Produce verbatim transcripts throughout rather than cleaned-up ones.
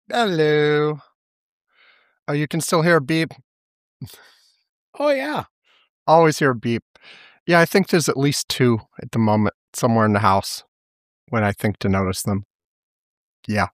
Hello. Oh, you can still hear a beep? Oh, yeah. Always hear a beep. Yeah, I think there's at least two at the moment somewhere in the house when I think to notice them. Yeah.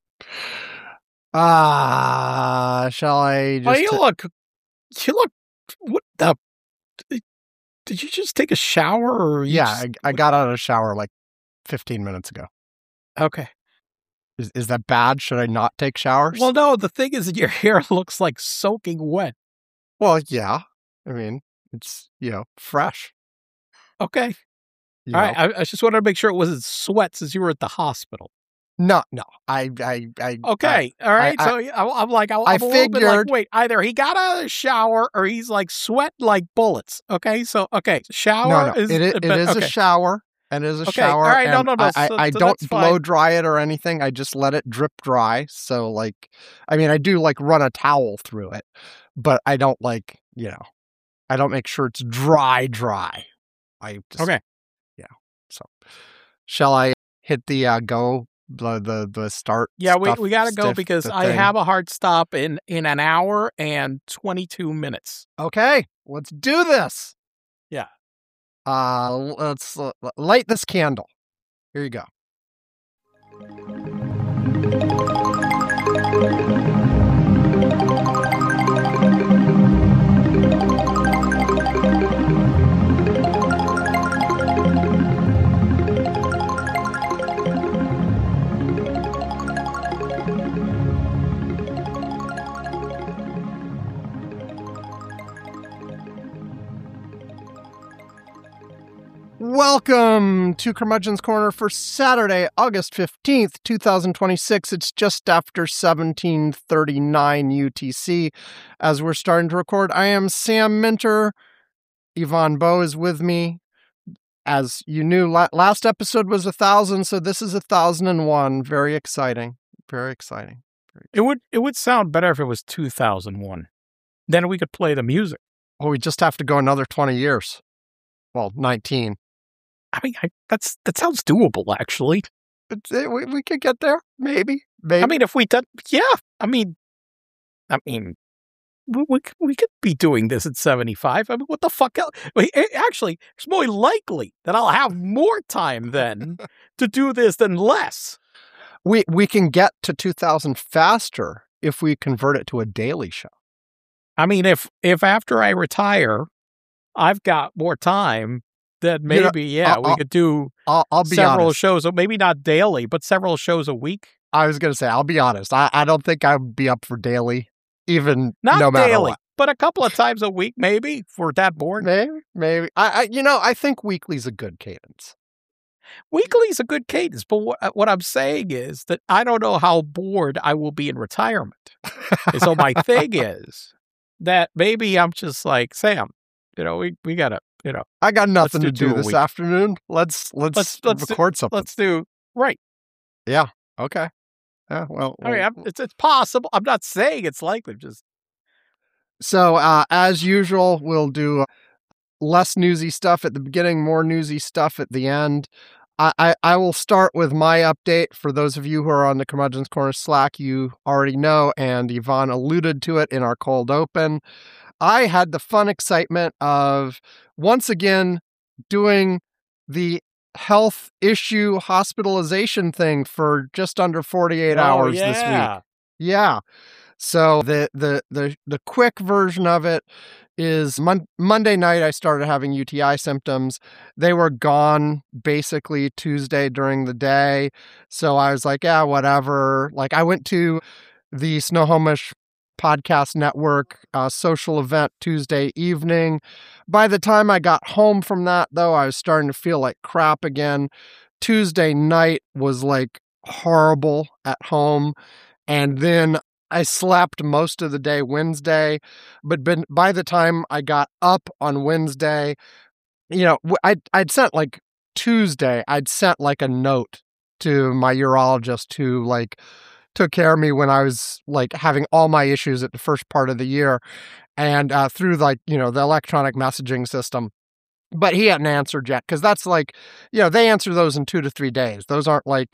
Ah, shall I Oh, just... you t- look, you look, what the, did you just take a shower or you yeah, just, I, I got out of the shower like fifteen minutes ago. okay. Is, is that bad? Should I not take showers? Well, no, the thing is that your hair looks like soaking wet. Well, yeah. I mean, it's, you know, fresh. Okay. You All know? right. I, I just wanted to make sure it wasn't sweat since you were at the hospital. No, no. I, I, I. Okay. I, all right. I, so I, I'm like, I, I'm I a little bit like, figured- wait, either he got out of the shower or he's like sweating like bullets. Okay. So, okay. Shower No, no. is, It is, but- it is okay. a shower. It is a Okay, shower. all right, no, and no, no, I, I, so- I so don't that's blow fine. dry it or anything. I just let it drip dry. So, like, I mean, I do like run a towel through it, but I don't like, you know, I don't make sure it's dry, dry. I just, Okay. yeah. So, shall I hit the uh, go, the the the start? Yeah, we, stuff, we got to go stiff, because the I thing? have a hard stop in, in an hour and twenty-two minutes. Okay, let's do this. Yeah. Uh, let's uh, light this candle. Here you go. Welcome to Curmudgeon's Corner for Saturday, August fifteenth, twenty twenty-six. It's just after seventeen thirty-nine U T C as we're starting to record. I am Sam Minter. Yvonne Bowe is with me. As you knew, la- last episode was a thousand, so this is a thousand and one. Very exciting. Very exciting. Very It would it would sound better if it was two thousand one. Then we could play the music. Oh, we just have to go another twenty years. Well, nineteen. I mean, I, that's that sounds doable, actually. But, uh, we, we could get there. Maybe. Maybe. I mean, if we did, yeah. I mean, I mean, we we, could- we could be doing this at seventy-five. I mean, what the fuck else? Wait, it- actually, it's more likely that I'll have more time then to do this than less. We we can get to two thousand faster if we convert it to a daily show. I mean, if if after I retire, I've got more time, then You know, maybe, yeah, I'll- we I'll could do I'll, I'll be several honest. shows, maybe not daily, but several shows a week. I was going to say, I'll be honest. I, I don't think I'd be up for daily, even Not no matter daily, what. but a couple of times a week, maybe, if we're that bored. Maybe, maybe. I, I, you know, I think weekly's a good cadence. Weekly's a good cadence, but what, what I'm saying is that I don't know how bored I will be in retirement. And so my thing is that maybe I'm just like, Sam, you know, we, we got to, you know, I got nothing do to do two a this week. afternoon. Let's let's, Let's- let's do- record something. let's do, right. Okay. Yeah. Well. I mean, well, I'm, it's, it's possible. I'm not saying it's likely, just, So, uh, as usual, we'll do uh, less newsy stuff at the beginning, more newsy stuff at the end. I, I, I will start with my update. For those of you who are on the Curmudgeon's Corner Slack, you already know, and Yvonne alluded to it in our cold open. I had the fun excitement of once again doing the health issue hospitalization thing for just under forty-eight Oh, hours this week. yeah. Yeah. So the the the the quick version of it is mon- Monday night I started having U T I symptoms. They were gone basically Tuesday during the day. So I was like, yeah, whatever. Like I went to the Snohomish Podcast Network uh, social event Tuesday evening. By the time I got home from that, though, I was starting to feel like crap again. Tuesday night was like horrible at home. And then I slept most of the day Wednesday, but been, by the time I got up on Wednesday, you know, w- I'd, I'd sent like Tuesday, I'd sent like a note to my urologist who like took care of me when I was like having all my issues at the first part of the year and uh, through like, you know, the electronic messaging system. But he hadn't answered yet because that's like, you know, they answer those in two to three days. Those aren't like,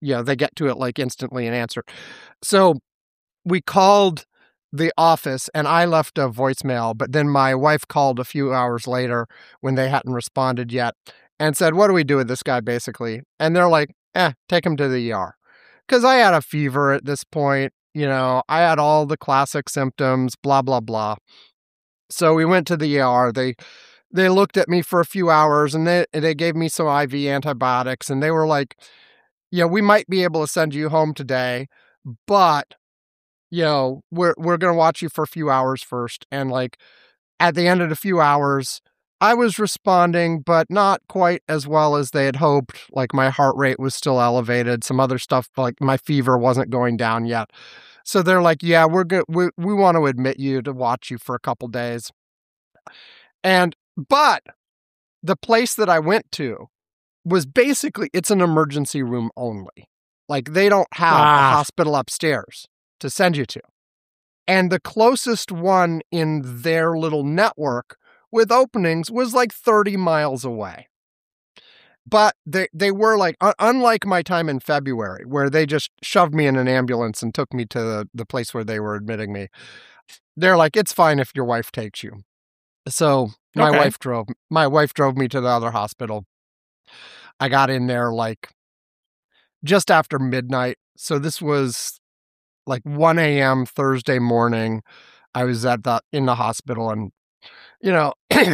you know, they get to it like instantly and answer. So we called the office and I left a voicemail, but then my wife called a few hours later when they hadn't responded yet and said, what do we do with this guy, basically? And they're like, eh, take him to the E R. Because I had a fever at this point, you know, I had all the classic symptoms, blah, blah, blah. So we went to the E R. They they looked at me for a few hours and they they gave me some I V antibiotics and they were like, yeah, we might be able to send you home today, but you know, we're we're gonna watch you for a few hours first. And like at the end of the few hours, I was responding, but not quite as well as they had hoped. Like my heart rate was still elevated. Some other stuff, like my fever wasn't going down yet. So they're like, yeah, we're good. We, we want to admit you to watch you for a couple days. And, but the place that I went to was basically, it's an emergency room only. Like they don't have ah. a hospital upstairs to send you to. And the closest one in their little network with openings was like thirty miles away. But they, they were like, uh, unlike my time in February, where they just shoved me in an ambulance and took me to the, the place where they were admitting me. They're like, it's fine if your wife takes you. So my okay. wife drove, my wife drove me to the other hospital. I got in there like just after midnight. So this was like one a.m. Thursday morning. I was at the, in the hospital and, you know,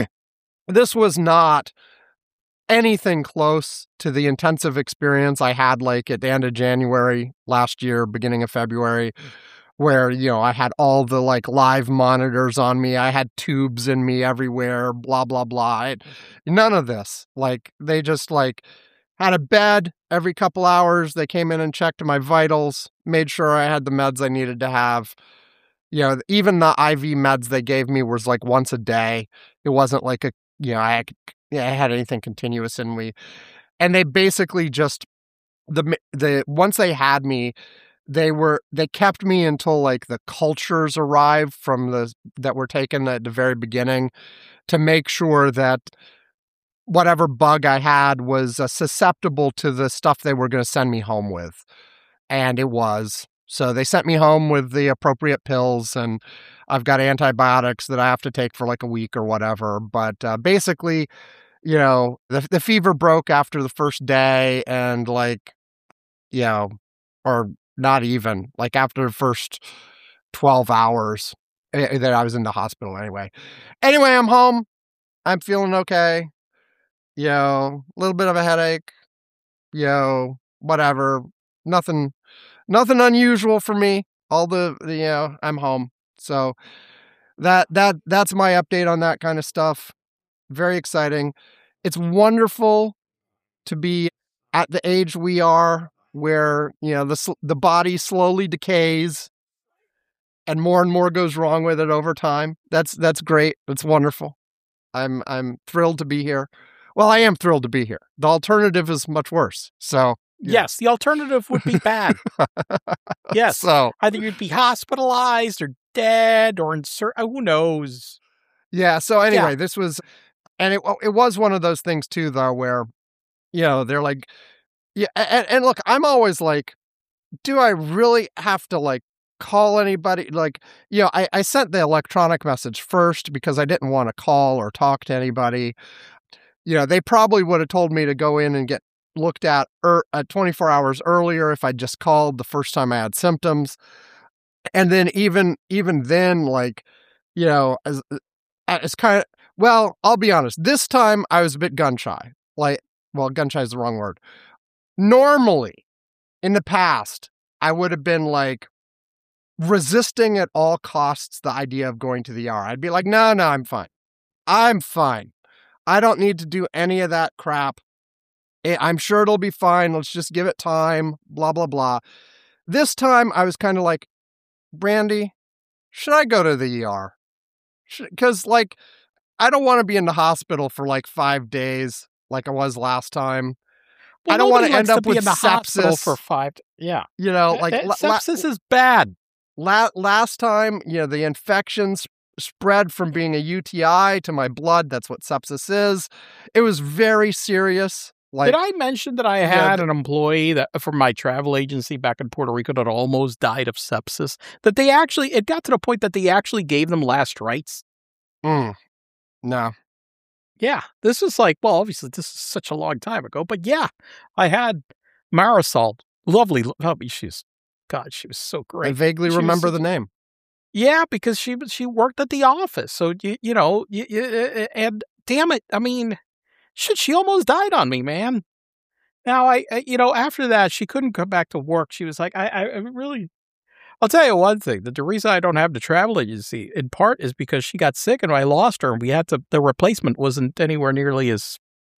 this was not anything close to the intensive experience I had like at the end of January last year, beginning of February, where, you know, I had all the like live monitors on me. I had tubes in me everywhere, blah, blah, blah. It, none of this. Like they just like had a bed every couple hours. They came in and checked my vitals, made sure I had the meds I needed to have. You know, even the I V meds they gave me was like once a day. It wasn't like a, you know, I, yeah, I had anything continuous in me. And they basically just, the, the, once they had me, they were, they kept me until like the cultures arrived from the, that were taken at the very beginning to make sure that whatever bug I had was uh, susceptible to the stuff they were going to send me home with. And it was. So they sent me home with the appropriate pills, and I've got antibiotics that I have to take for like a week or whatever. But uh, basically, you know, the the fever broke after the first day, and like, you know, or not even, like after the first twelve hours uh, that I was in the hospital anyway. Anyway, I'm home. I'm feeling okay. You know, a little bit of a headache. You know, whatever. Nothing... Nothing unusual for me. All the, the, you know, I'm home. So that that that's my update on that kind of stuff. Very exciting. It's wonderful to be at the age we are where, you know, the the body slowly decays and more and more goes wrong with it over time. That's that's great. It's wonderful. I'm I'm thrilled to be here. Well, I am thrilled to be here. The alternative is much worse. So yeah. Yes, the alternative would be bad. Yes. So either you'd be hospitalized or dead or in cer- who knows. Yeah. So anyway, Yeah. this was, and it it was one of those things too, though, where, you know, they're like, yeah. And, and look, I'm always like, do I really have to like call anybody? Like, you know, I, I sent the electronic message first because I didn't want to call or talk to anybody. You know, they probably would have told me to go in and get looked at er, uh, twenty-four hours earlier if I just called the first time I had symptoms. And then even, even then, like, you know, as, it's kind of, well, I'll be honest, this time I was a bit gun shy. Like, well, gun shy is the wrong word. Normally in the past, I would have been like resisting at all costs the idea of going to the E R. I'd be like, no, no, I'm fine. I'm fine. I don't need to do any of that crap. I'm sure it'll be fine. Let's just give it time, blah, blah, blah. This time I was kind of like, Brandy, should I go to the E R? Because like, I don't want to be in the hospital for like five days like I was last time. Well, I don't want to end up be with in the hospital sepsis for five. Yeah. You know, like uh, sepsis la- is bad. La- last time, you know, the infections spread from being a U T I to my blood. That's what sepsis is. It was very serious. Like, did I mention that I had yeah, th- an employee that from my travel agency back in Puerto Rico that almost died of sepsis? That they actually, it got to the point that they actually gave them last rites. mm, no. Yeah, this was like, well, obviously this is such a long time ago, but yeah, I had Marisol, lovely. Oh, she's, God, she was so great. I vaguely she remember was, the name. Yeah, because she she worked at the office, so you you know, you, you, and damn it, I mean, shit, she almost died on me, man. Now I, I, you know, after that, she couldn't come back to work. She was like, I, I, I really. I'll tell you one thing: that the reason I don't have the travel agency, in part, is because she got sick and I lost her, and we had to. The replacement wasn't anywhere nearly as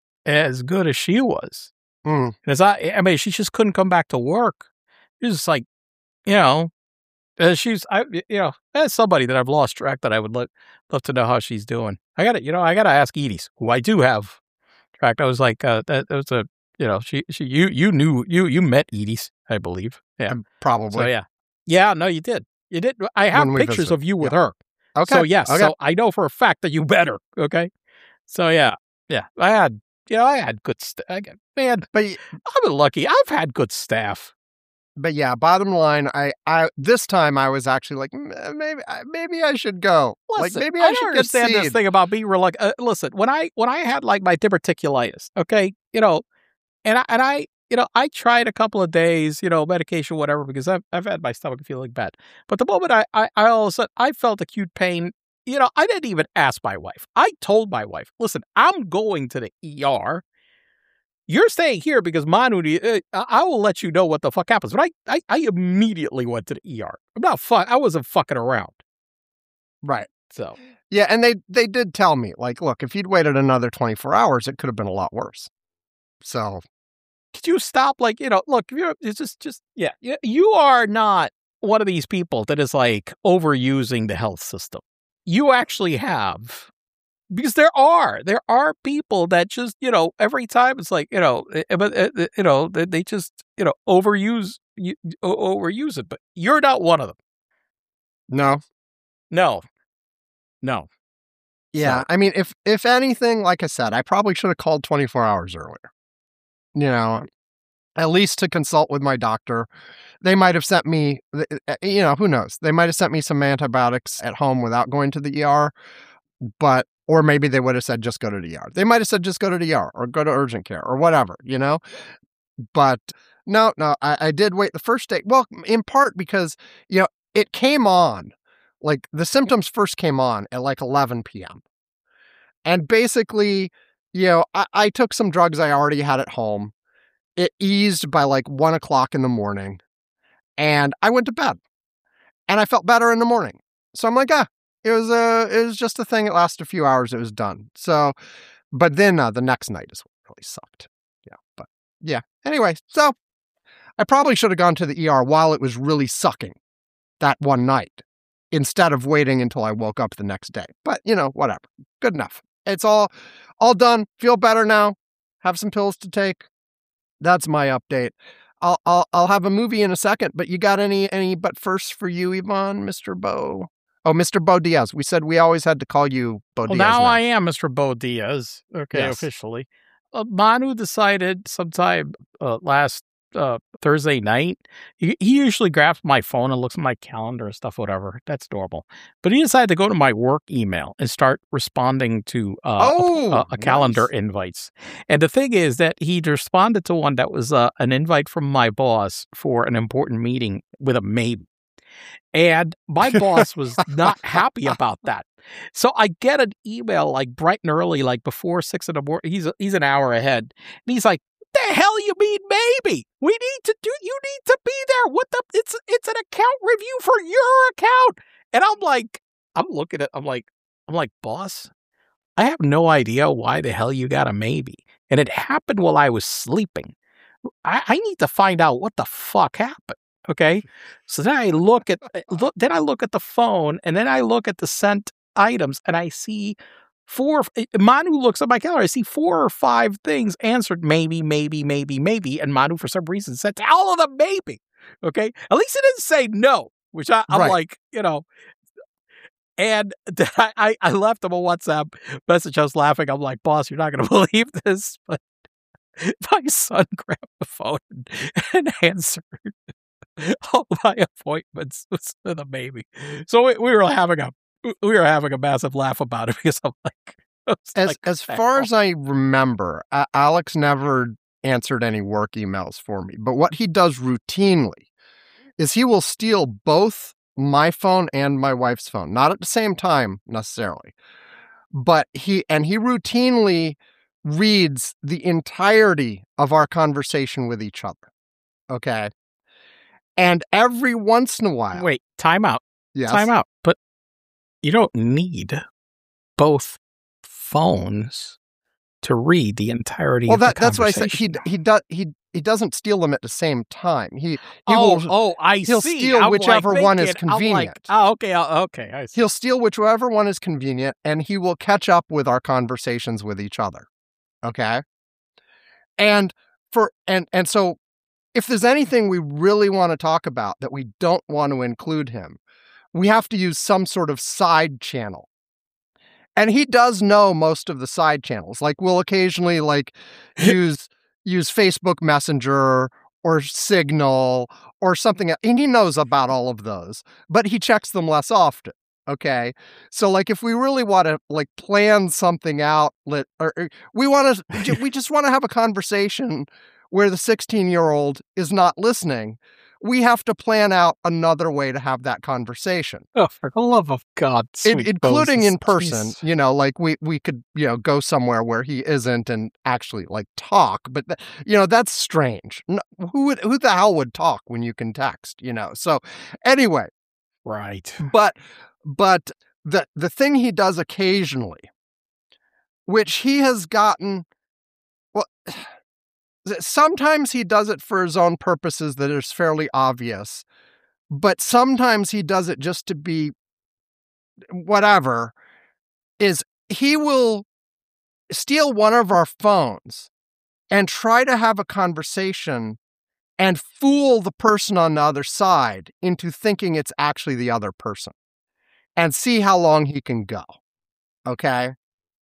as good as she was. Mm. As I, I mean, she just couldn't come back to work. It was just like, you know, uh, she's, I, you know, as somebody that I've lost track, that I would love love to know how she's doing. I got to, you know, I got to ask Edie's, who I do have tracked. I was like, uh, that, that was a, you know, she, she, you, you knew, you, you met Edie's, I believe. Yeah, Um, probably. So yeah, yeah, no, you did, you did. I have When we pictures visited. of you with Yeah. her. Okay. So yes, Okay. so I know for a fact that you met her. Okay. So yeah, yeah, I had, you know, I had good stuff. Man, But y- I've been lucky. I've had good staff. but yeah, bottom line, I, I this time I was actually like, "M- maybe I- maybe I should go. Listen, like maybe I, I, don't should get understand this seen. thing about being reluctant. Uh, listen, when I when I had like my diverticulitis, okay, you know, and I and I, you know, I tried a couple of days, you know, medication, whatever, because I've I've had my stomach feeling bad. But the moment I I, I all of a sudden I felt acute pain, you know, I didn't even ask my wife. I told my wife, listen, I'm going to the E R. You're staying here because Manu, uh, I will let you know what the fuck happens. But I, I, I immediately went to the E R. I'm not fun. I wasn't fucking around. Right. So Yeah, and they they did tell me, like, look, if you'd waited another twenty-four hours, it could have been a lot worse. So could you stop? Like, you know, look, you're, it's just, just, yeah, you, you are not one of these people that is like overusing the health system. You actually have. Because there are, there are people that just, you know, every time it's like, you know, but uh, you know, they, they just, you know, overuse, you, overuse it. But you're not one of them. no. No, no. Yeah, So, I mean, if if anything, like I said, I probably should have called twenty-four hours earlier. You know, at least to consult with my doctor. They might have sent me, you know, who knows? They might have sent me some antibiotics at home without going to the E R, but, or maybe they would have said, just go to the E R. They might have said, just go to the E R or go to urgent care or whatever, you know? But no, no, I, I did wait the first day. Well, in part because, you know, it came on, like the symptoms first came on at like eleven p.m. And basically, you know, I, I took some drugs I already had at home. It eased by like one o'clock in the morning. And I went to bed. And I felt better in the morning. So I'm like, ah, it was a, it was just a thing. It lasted a few hours. It was done. So, but then uh, the next night is what really sucked. Yeah. But yeah. Anyway, so I probably should have gone to the E R while it was really sucking that one night instead of waiting until I woke up the next day. But, you know, whatever. Good enough. It's all, all done. Feel better now. Have some pills to take. That's my update. I'll, I'll, I'll have a movie in a second, but you got any, any, but first for you, Yvonne, Mister Bo? Oh, Mister Bo Diaz. We said we always had to call you Bo well, Diaz. now, now I am Mister Bo Diaz. Okay, Yes. officially. Uh, Manu decided sometime uh, last uh, Thursday night. He, he usually grabs my phone and looks at my calendar and stuff, whatever. That's normal. But he decided to go to my work email and start responding to uh, Oh, a, a, a calendar nice. invites. And the thing is that he responded to one that was uh, an invite from my boss for an important meeting with a maybe. And my boss was not happy about that. So I get an email like bright and early, like before six in the morning. He's he's an hour ahead, and he's like, "The hell you mean maybe? We need to do. You need to be there. What the? It's it's an account review for your account." And I'm like, I'm looking at, I'm like, I'm like, boss, I have no idea why the hell you got a maybe, and it happened while I was sleeping. I, I need to find out what the fuck happened. Okay, so then I look at look, then I look at the phone, and then I look at the sent items, and I see four. Manu looks at my calendar. I see four or five things answered maybe, maybe, maybe, maybe, and Manu for some reason said all of them maybe. Okay, at least it didn't say no, which I, I'm Right. like, you know. And I, I, I left him a WhatsApp message. I was laughing. I'm like, boss, you're not going to believe this, but My son grabbed the phone and answered all my appointments with the baby. So we, we were having a we were having a massive laugh about it because I'm like, as like, as far as I remember, uh, Alex never answered any work emails for me. But what he does routinely is he will steal both my phone and my wife's phone, not at the same time necessarily, but he and he routinely reads the entirety of our conversation with each other. Okay. And every once in a while. Wait, time out. Yes. Time out. But you don't need both phones to read the entirety well, of that, the that's what I said. conversation. He he does he he doesn't steal them at the same time. He he oh, will oh, I he'll see. steal I'm whichever like one is thinking, I'm convenient. like, oh, okay, uh, okay. I see. He'll steal whichever one is convenient, and he will catch up with our conversations with each other. Okay, and for and and so if there's anything we really want to talk about that we don't want to include him, we have to use some sort of side channel. And he does know most of the side channels. Like we'll occasionally like use use Facebook Messenger or Signal or something, and he knows about all of those, but he checks them less often. Okay, so like if we really want to like plan something out, let or, or we want to, we just want to have a conversation where the sixteen-year-old is not listening. We have to plan out another way to have that conversation. Oh, for the love of God, In, including Moses, in person. please. You know, like we we could you know go somewhere where he isn't and actually like talk. But th- you know that's strange. No, who would who the hell would talk when you can text? You know. So anyway, right. But but the the thing he does occasionally, which he has gotten, well. Sometimes he does it for his own purposes that is fairly obvious, but sometimes he does it just to be whatever, is he will steal one of our phones and try to have a conversation and fool the person on the other side into thinking it's actually the other person and see how long he can go. Okay?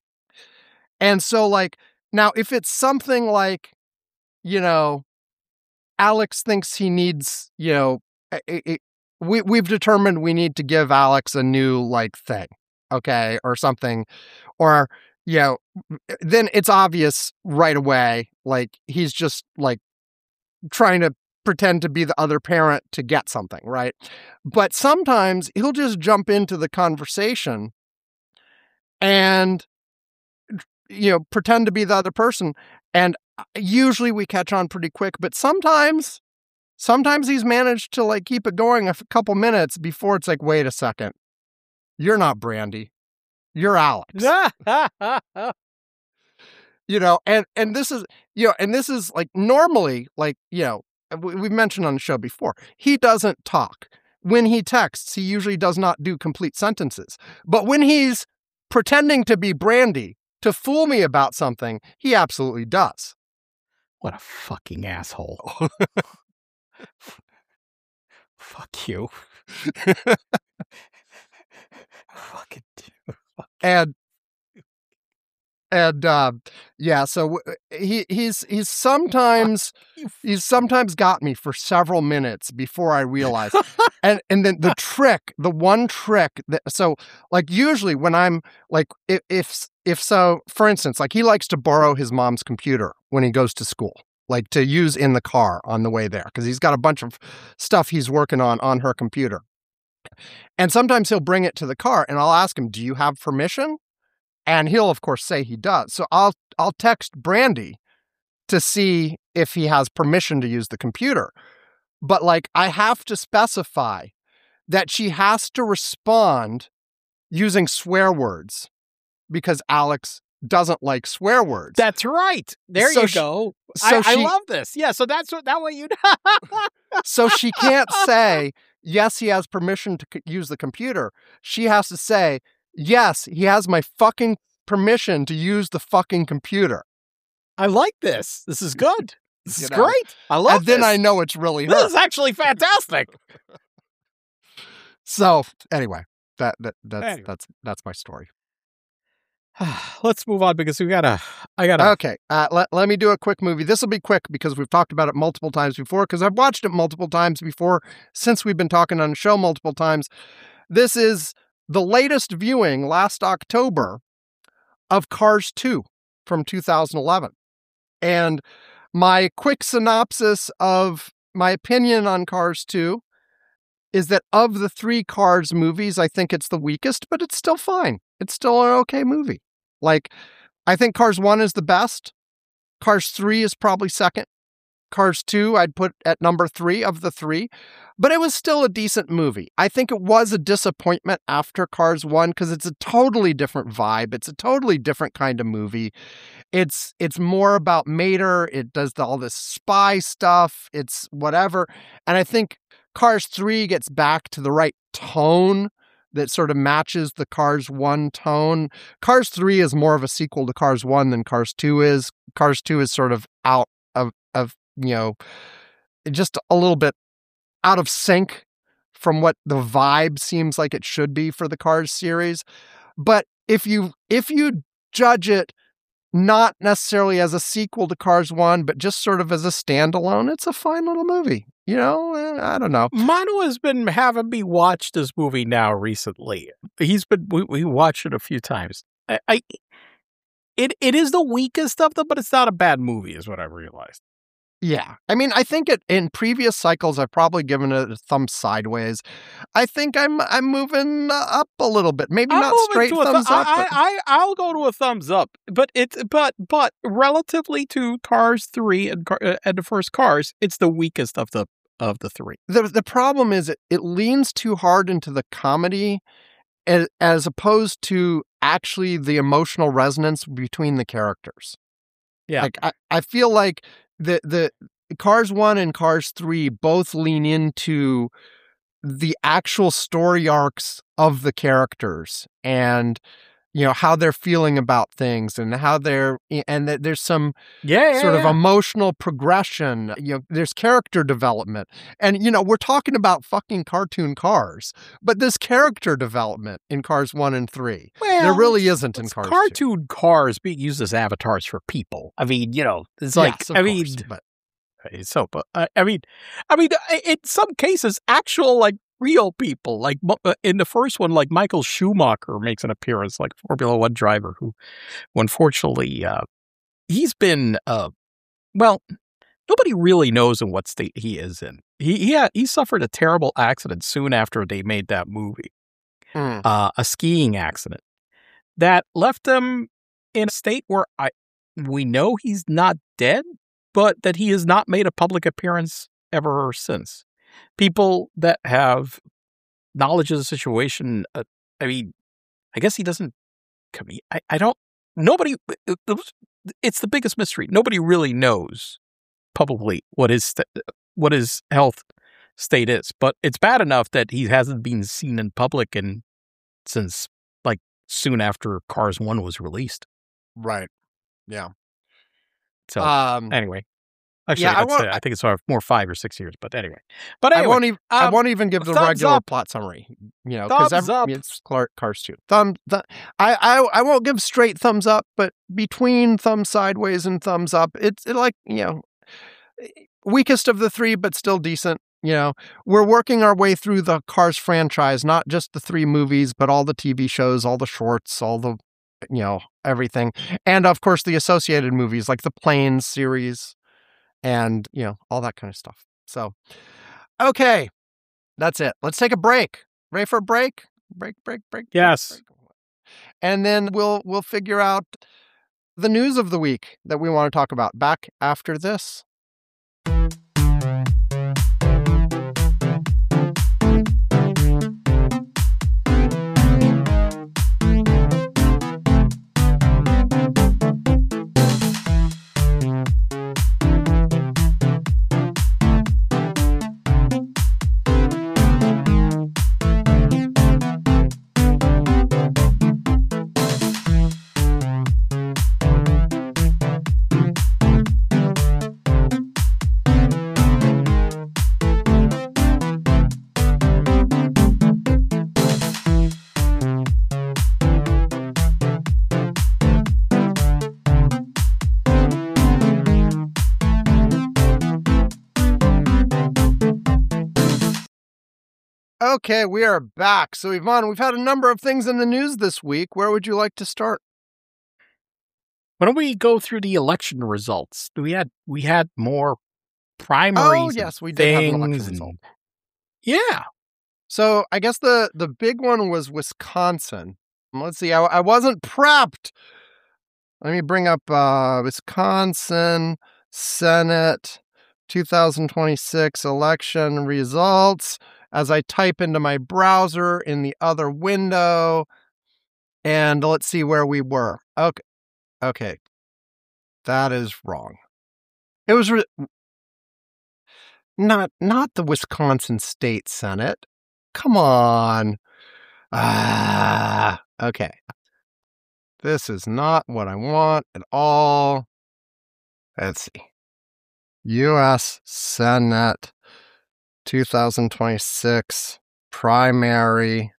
And so, like, now if it's something like, you know, Alex thinks he needs, you know, it, it, we, we've determined we need to give Alex a new, like, thing, okay, or something, or, you know, then it's obvious right away, like, he's just, like, trying to pretend to be the other parent to get something, right? But sometimes he'll just jump into the conversation and, you know, pretend to be the other person, and usually we catch on pretty quick, but sometimes, sometimes he's managed to like keep it going a couple minutes before it's like, wait a second, you're not Brandy, you're Alex. You know, and and this is you know, and this is like normally like you know we, we've mentioned on the show before, he doesn't talk when he texts. He usually does not do complete sentences, but when he's pretending to be Brandy to fool me about something, he absolutely does. What a fucking asshole. Fuck you. Fucking dude. And and uh, yeah, so he he's he's sometimes he's sometimes got me for several minutes before I realize. and and then the trick, the one trick that so like usually when I'm like if if if so, for instance, like he likes to borrow his mom's computer when he goes to school, like to use in the car on the way there, because he's got a bunch of stuff he's working on on her computer. And sometimes he'll bring it to the car and I'll ask him, do you have permission? And he'll, of course, say he does. So I'll I'll text Brandy to see if he has permission to use the computer. But like I have to specify that she has to respond using swear words because Alex doesn't like swear words. That's right. There So you she- go. so I, I she- love this. Yeah, so that's what that way you So she can't say, yes, he has permission to c- use the computer. She has to say, yes, he has my fucking permission to use the fucking computer. I like this. This is good. This You is know? great. I love And then this. I know it's really This her. is actually fantastic. So anyway, that, that that's Anyway. that's that's my story. Let's move on because we gotta. I gotta. Okay, uh, let let me do a quick movie. This will be quick because we've talked about it multiple times before. Because I've watched it multiple times before since we've been talking on the show multiple times. This is the latest viewing last October of Cars two from two thousand eleven, and my quick synopsis of my opinion on Cars two is that of the three Cars movies, I think it's the weakest, but it's still fine. It's still an okay movie. Like, I think Cars one is the best. Cars three is probably second. Cars two, I'd put at number three of the three. But it was still a decent movie. I think it was a disappointment after Cars one because it's a totally different vibe. It's a totally different kind of movie. It's it's more about Mater. It does all this spy stuff. It's whatever. And I think Cars three gets back to the right tone that sort of matches the Cars one tone. Cars three is more of a sequel to Cars one than Cars two is. Cars two is sort of out of, of you know, just a little bit out of sync from what the vibe seems like it should be for the Cars series. But if you if you judge it not necessarily as a sequel to Cars one, but just sort of as a standalone, it's a fine little movie. You know, I don't know. Manu has been having me watch this movie now recently. He's been, we, we watched it a few times. I, I, it it is the weakest of them, but it's not a bad movie, is what I realized. Yeah. I mean, I think it, in previous cycles, I've probably given it a thumb sideways. I think I'm I'm moving up a little bit. Maybe I'm not straight thumbs th- up. I, but... I, I'll go to a thumbs up. But it's but but relatively to Cars three and, uh, and the first Cars, it's the weakest of the of the three. The, the problem is it, it leans too hard into the comedy as, as opposed to actually the emotional resonance between the characters. Yeah. Like, I, I feel like the the Cars one and Cars three both lean into the actual story arcs of the characters and, you know, how they're feeling about things and how they're, and that there's some yeah, yeah sort yeah. of emotional progression. You know, there's character development. And, you know, we're talking about fucking cartoon cars, but there's character development in Cars one and three. Well, there really isn't in Cars cartoon two. cars being used as avatars for people. I mean, you know, it's like, Yes, of I course, mean, but... so, but uh, I mean, I mean, in some cases, actual like real people, like in the first one, like Michael Schumacher makes an appearance, like Formula One driver who, who unfortunately, uh, he's been, uh, well, nobody really knows in what state he is in. He he, had, he suffered a terrible accident soon after they made that movie, mm. uh, a skiing accident that left him in a state where I we know he's not dead, but that he has not made a public appearance ever since. People that have knowledge of the situation, uh, I mean, I guess he doesn't, I, I don't, nobody, it's the biggest mystery. Nobody really knows publicly what his, what his health state is, but it's bad enough that he hasn't been seen in public and since like soon after Cars one was released. Right. Yeah. So um, anyway. Actually, yeah, I, won't, say, I think it's sort of more five or six years, but anyway. But anyway, I won't even. Um, I won't even give the regular up. plot summary. You know, because it's Cars two. Thumb. Th- I, I I won't give straight thumbs up, but between thumb sideways and thumbs up, it's it like you know, weakest of the three, but still decent. You know, we're working our way through the Cars franchise, not just the three movies, but all the T V shows, all the shorts, all the you know everything, and of course the associated movies like the Planes series. And, you know, all that kind of stuff. So, okay, that's it. Let's take a break. Ready for a break? Break, break, break. Yes. Break, break. And then we'll we'll figure out the news of the week that we want to talk about back after this. Okay, we are back. So, Yvonne, we've had a number of things in the news this week. Where would you like to start? Why don't we go through the election results? We had we had more primaries. Oh, yes, we did have an election and, result. Yeah. So, I guess the, the big one was Wisconsin. Let's see. I, I wasn't prepped. Let me bring up uh, Wisconsin Senate twenty twenty-six election results as I type into my browser in the other window. And let's see where we were. Okay. Okay. That is wrong. It was re- not not the Wisconsin State Senate. Come on. Ah, okay. This is not what I want at all. Let's see. U S Senate twenty twenty-six primary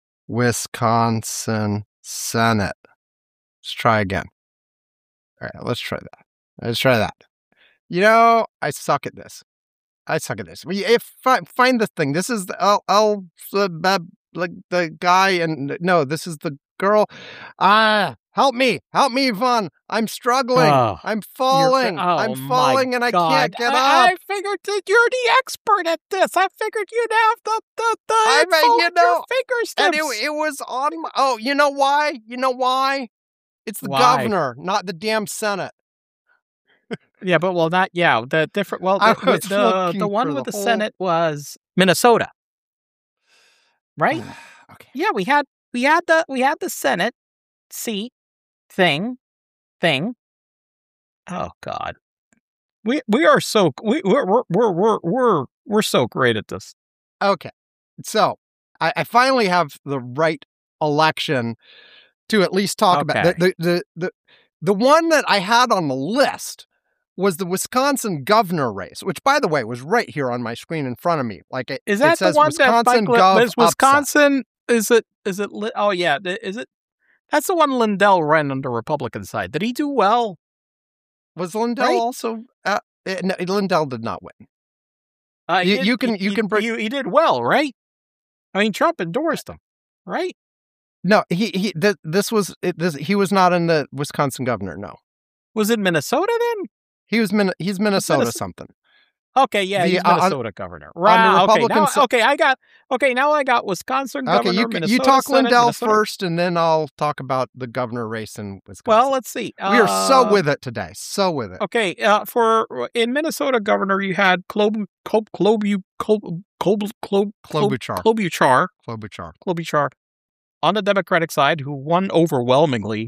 Wisconsin Senate. Let's try again. All right, let's try that. Let's try that. You know, I suck at this. I suck at this. If find the thing. This is the I'll, I'll uh, like the guy and no, this is the girl. Ah, help me, help me, Yvonne. I'm struggling. Oh, I'm falling. Oh, I'm falling, and I God. can't get I, up. I figured that you're the expert at this. I figured you'd have the the the I mean, you know, your fingers. And it, it was on. My, oh, you know why? You know why? It's the Why? governor, not the damn Senate. Yeah, but well, not yeah. The different. Well, I the was the, looking the one for with the the whole- Senate was Minnesota, right? Okay. Yeah, we had we had the we had the Senate seat thing thing. Oh God, we we are so we we're we're we're we're we're, we're so great at this. Okay. So I, I finally have the right election to at least talk about Okay. the, the the the the one that I had on the list was the Wisconsin governor race, which, by the way, was right here on my screen in front of me. Like it, Is it that the says one Wisconsin that Mike, Gov is upset. Wisconsin? Is it? Is it? Li- Oh yeah, th- is it? That's the one Lindell ran on the Republican side. Did he do well? Was Lindell Right? also? Uh, eh, no, Lindell did not win. Uh, he You- did- you can- he- you he- can bring- He, he did well, right? I mean, Trump endorsed him, right? No, he he. Th- this was it, this. He was not in the Wisconsin governor. No, Was it Minnesota then? he was. Min- he's Minnesota Minnesota. something. Okay, yeah, The, he's uh, on- Minnesota governor. Right. Okay, Republican now, si- okay, I got. Okay, now I got Wisconsin governor. Okay, you Minnesota you talk Senate, Lindell Minnesota- first, and then I'll talk about the governor race in Wisconsin. Well, let's see. we are so Uh, with it today. So with it. Okay, uh, for in Minnesota governor, you had Klob Klob Klobu Klob Klob Klob Klobuchar. Klobuchar Klobuchar. Klobuchar on the Democratic side, who won overwhelmingly.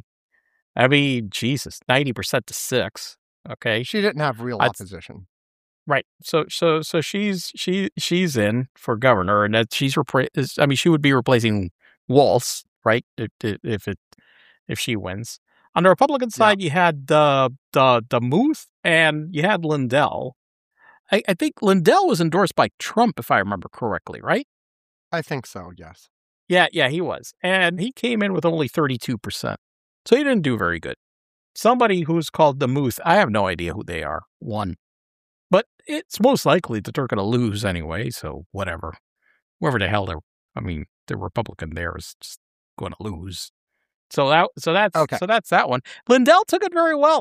I mean, Jesus, ninety percent to six. Okay, She didn't have real I'd- opposition. right. So, so, so she's she she's in for governor, and that she's repra- is, I mean, she would be replacing Walz, right? If, if it if she wins. On the Republican side, you had the the the Muth, and you had Lindell. I, I think Lindell was endorsed by Trump, if I remember correctly, right? I think so. Yes. Yeah, yeah, he was. And he came in with only thirty-two percent. So he didn't do very good. Somebody who's called the Muth, I have no idea who they are, won. But it's most likely that they're going to lose anyway, so whatever. Whoever the hell they're, I mean, the Republican there is just going to lose. So that, so that's, Okay. so that's that one. Lindell took it very well.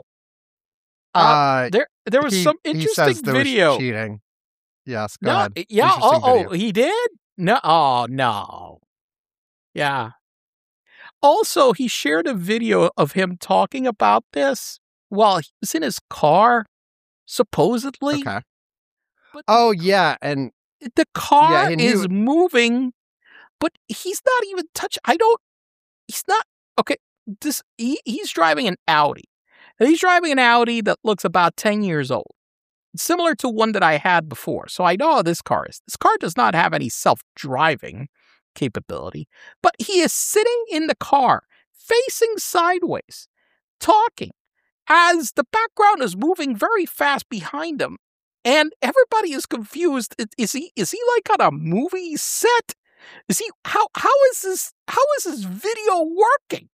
Uh, Uh, there, there was he, some he interesting says there video. was cheating. Yes. Go No, ahead. yeah. Interesting Oh, video. oh, he did? No. Oh, no. Yeah. Also, he shared a video of him talking about this while he was in his car, supposedly. Okay. But Oh yeah, and the car Yeah, and he is w- moving, but he's not even touch. I don't. He's not okay. This he, he's driving an Audi, and he's driving an Audi that looks about ten years old, similar to one that I had before. So I know how this car is. This car does not have any self-driving capability, but he is sitting in the car, facing sideways, talking, as the background is moving very fast behind him. And everybody is confused. I- Is he is he like on a movie set? Is he how how is this how is this video working?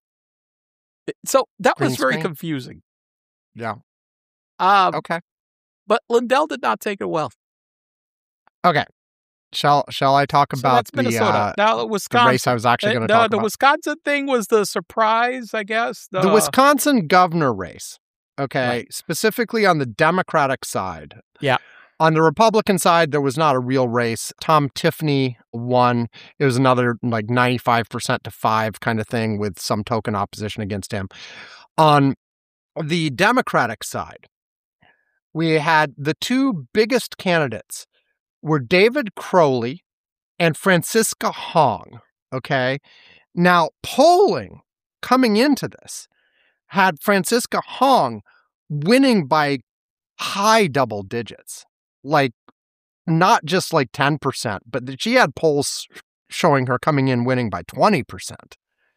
So that Green was very screen? confusing. yeah. Um, Okay. but Lindell did not take it well. Okay. Shall Shall I talk So about that's the Minnesota. uh, now, the Wisconsin. race I was actually Uh, going to no, talk the about? Wisconsin thing was the surprise, I guess. The Wisconsin governor race, okay, Right. specifically on the Democratic side. Yeah. On the Republican side, there was not a real race. Tom Tiffany won. It was another like ninety-five percent to five kind of thing with some token opposition against him. On the Democratic side, we had the two biggest candidates were David Crowley and Francisca Hong, okay? Now, polling coming into this had Francisca Hong winning by high double digits, like not just like ten percent, but that she had polls showing her coming in winning by twenty percent.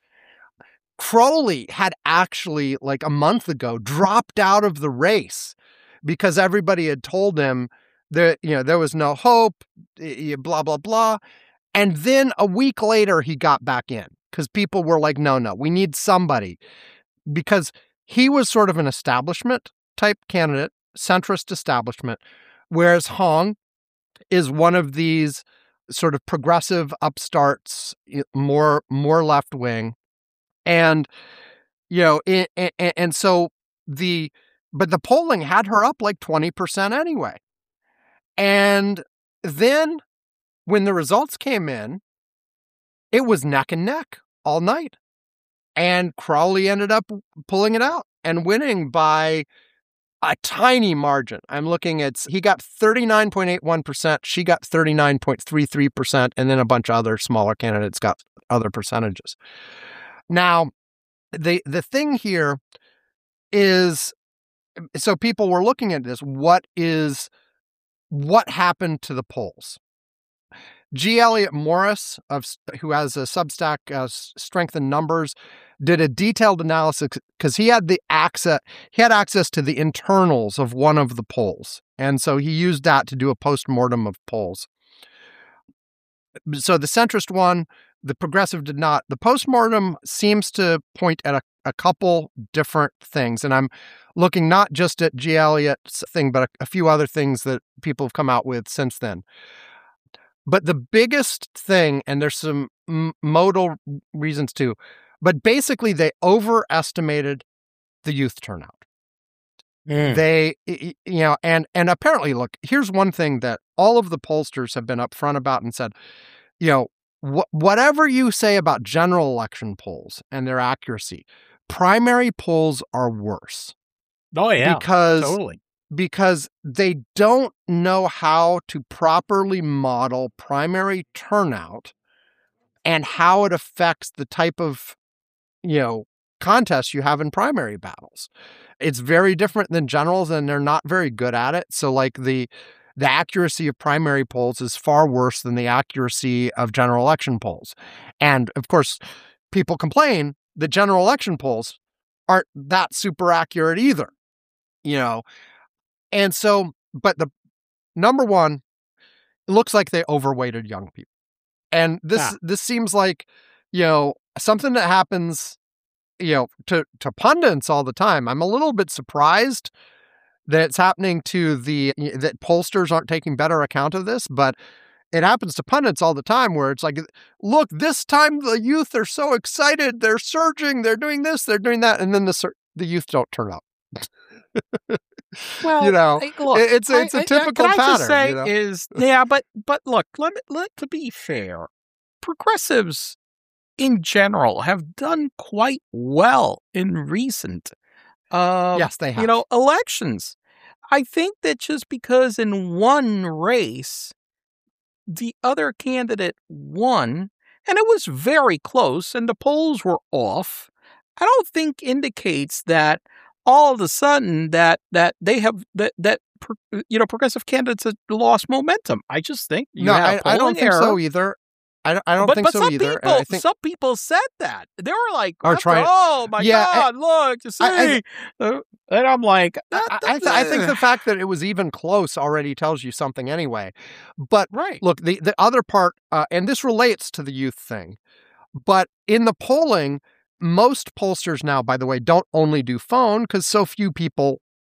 Crowley had actually, like a month ago, dropped out of the race because everybody had told him that, you know, there was no hope, blah, blah, blah. And then a week later, he got back in because people were like, no, no, we need somebody. Because he was sort of an establishment type candidate, centrist establishment, whereas Hong is one of these sort of progressive upstarts, more more left wing, and you know, and, and, and so the but the polling had her up like twenty percent anyway, and then when the results came in, it was neck and neck all night, and Crowley ended up pulling it out and winning by a tiny margin. I'm looking at, he got thirty-nine point eight one percent, she got thirty-nine point three three percent, and then a bunch of other smaller candidates got other percentages. Now, the the thing here is, so people were looking at this, what is, what happened to the polls? G. Elliott Morris, of who has a Substack, uh, Strength in Numbers, did a detailed analysis because he had the access. He had access to the internals of one of the polls, and so he used that to do a postmortem of polls. So the centrist one, the progressive did not. The postmortem seems to point at a, a couple different things, and I'm looking not just at G. Elliott's thing, but a, a few other things that people have come out with since then. But the biggest thing, and there's some m- modal reasons too, but basically they overestimated the youth turnout. Mm. They, you know, and and apparently, look, here's one thing that all of the pollsters have been upfront about and said, you know, wh- whatever you say about general election polls and their accuracy, primary polls are worse. Oh, yeah, because totally. Because they don't know how to properly model primary turnout and how it affects the type of, you know, contests you have in primary battles. It's very different than generals, and they're not very good at it. So, like, the the accuracy of primary polls is far worse than the accuracy of general election polls. And, of course, people complain that general election polls aren't that super accurate either, you know. And so, but the number one, it looks like they overweighted young people. And this yeah. this seems like, you know, something that happens, you know, to, to pundits all the time. I'm a little bit surprised that it's happening to the, that pollsters aren't taking better account of this, but it happens to pundits all the time where it's like, look, this time the youth are so excited, they're surging, they're doing this, they're doing that, and then the the youth don't turn up. Well, you know, look, it's it's a I, typical I, can pattern. I just say you know? is yeah, but but look, let me let to be fair, progressives in general have done quite well in recent, uh, yes, they have. You know, elections. I think that just because in one race the other candidate won, and it was very close, and the polls were off, I don't think indicates that all of a sudden that that they have that that you know progressive candidates have lost momentum. I just think you no, have I, I don't think error. so either. I don't, I don't but, think but so some either. People, I think some people said that they were like, Are trying, "Oh my yeah, God, I, look, you see," I, I, and I'm like, I, I, th- I think the fact that it was even close already tells you something anyway. But right, look, the the other part, uh, and this relates to the youth thing, but in the polling, most pollsters now, by the way, don't only do phone because so few people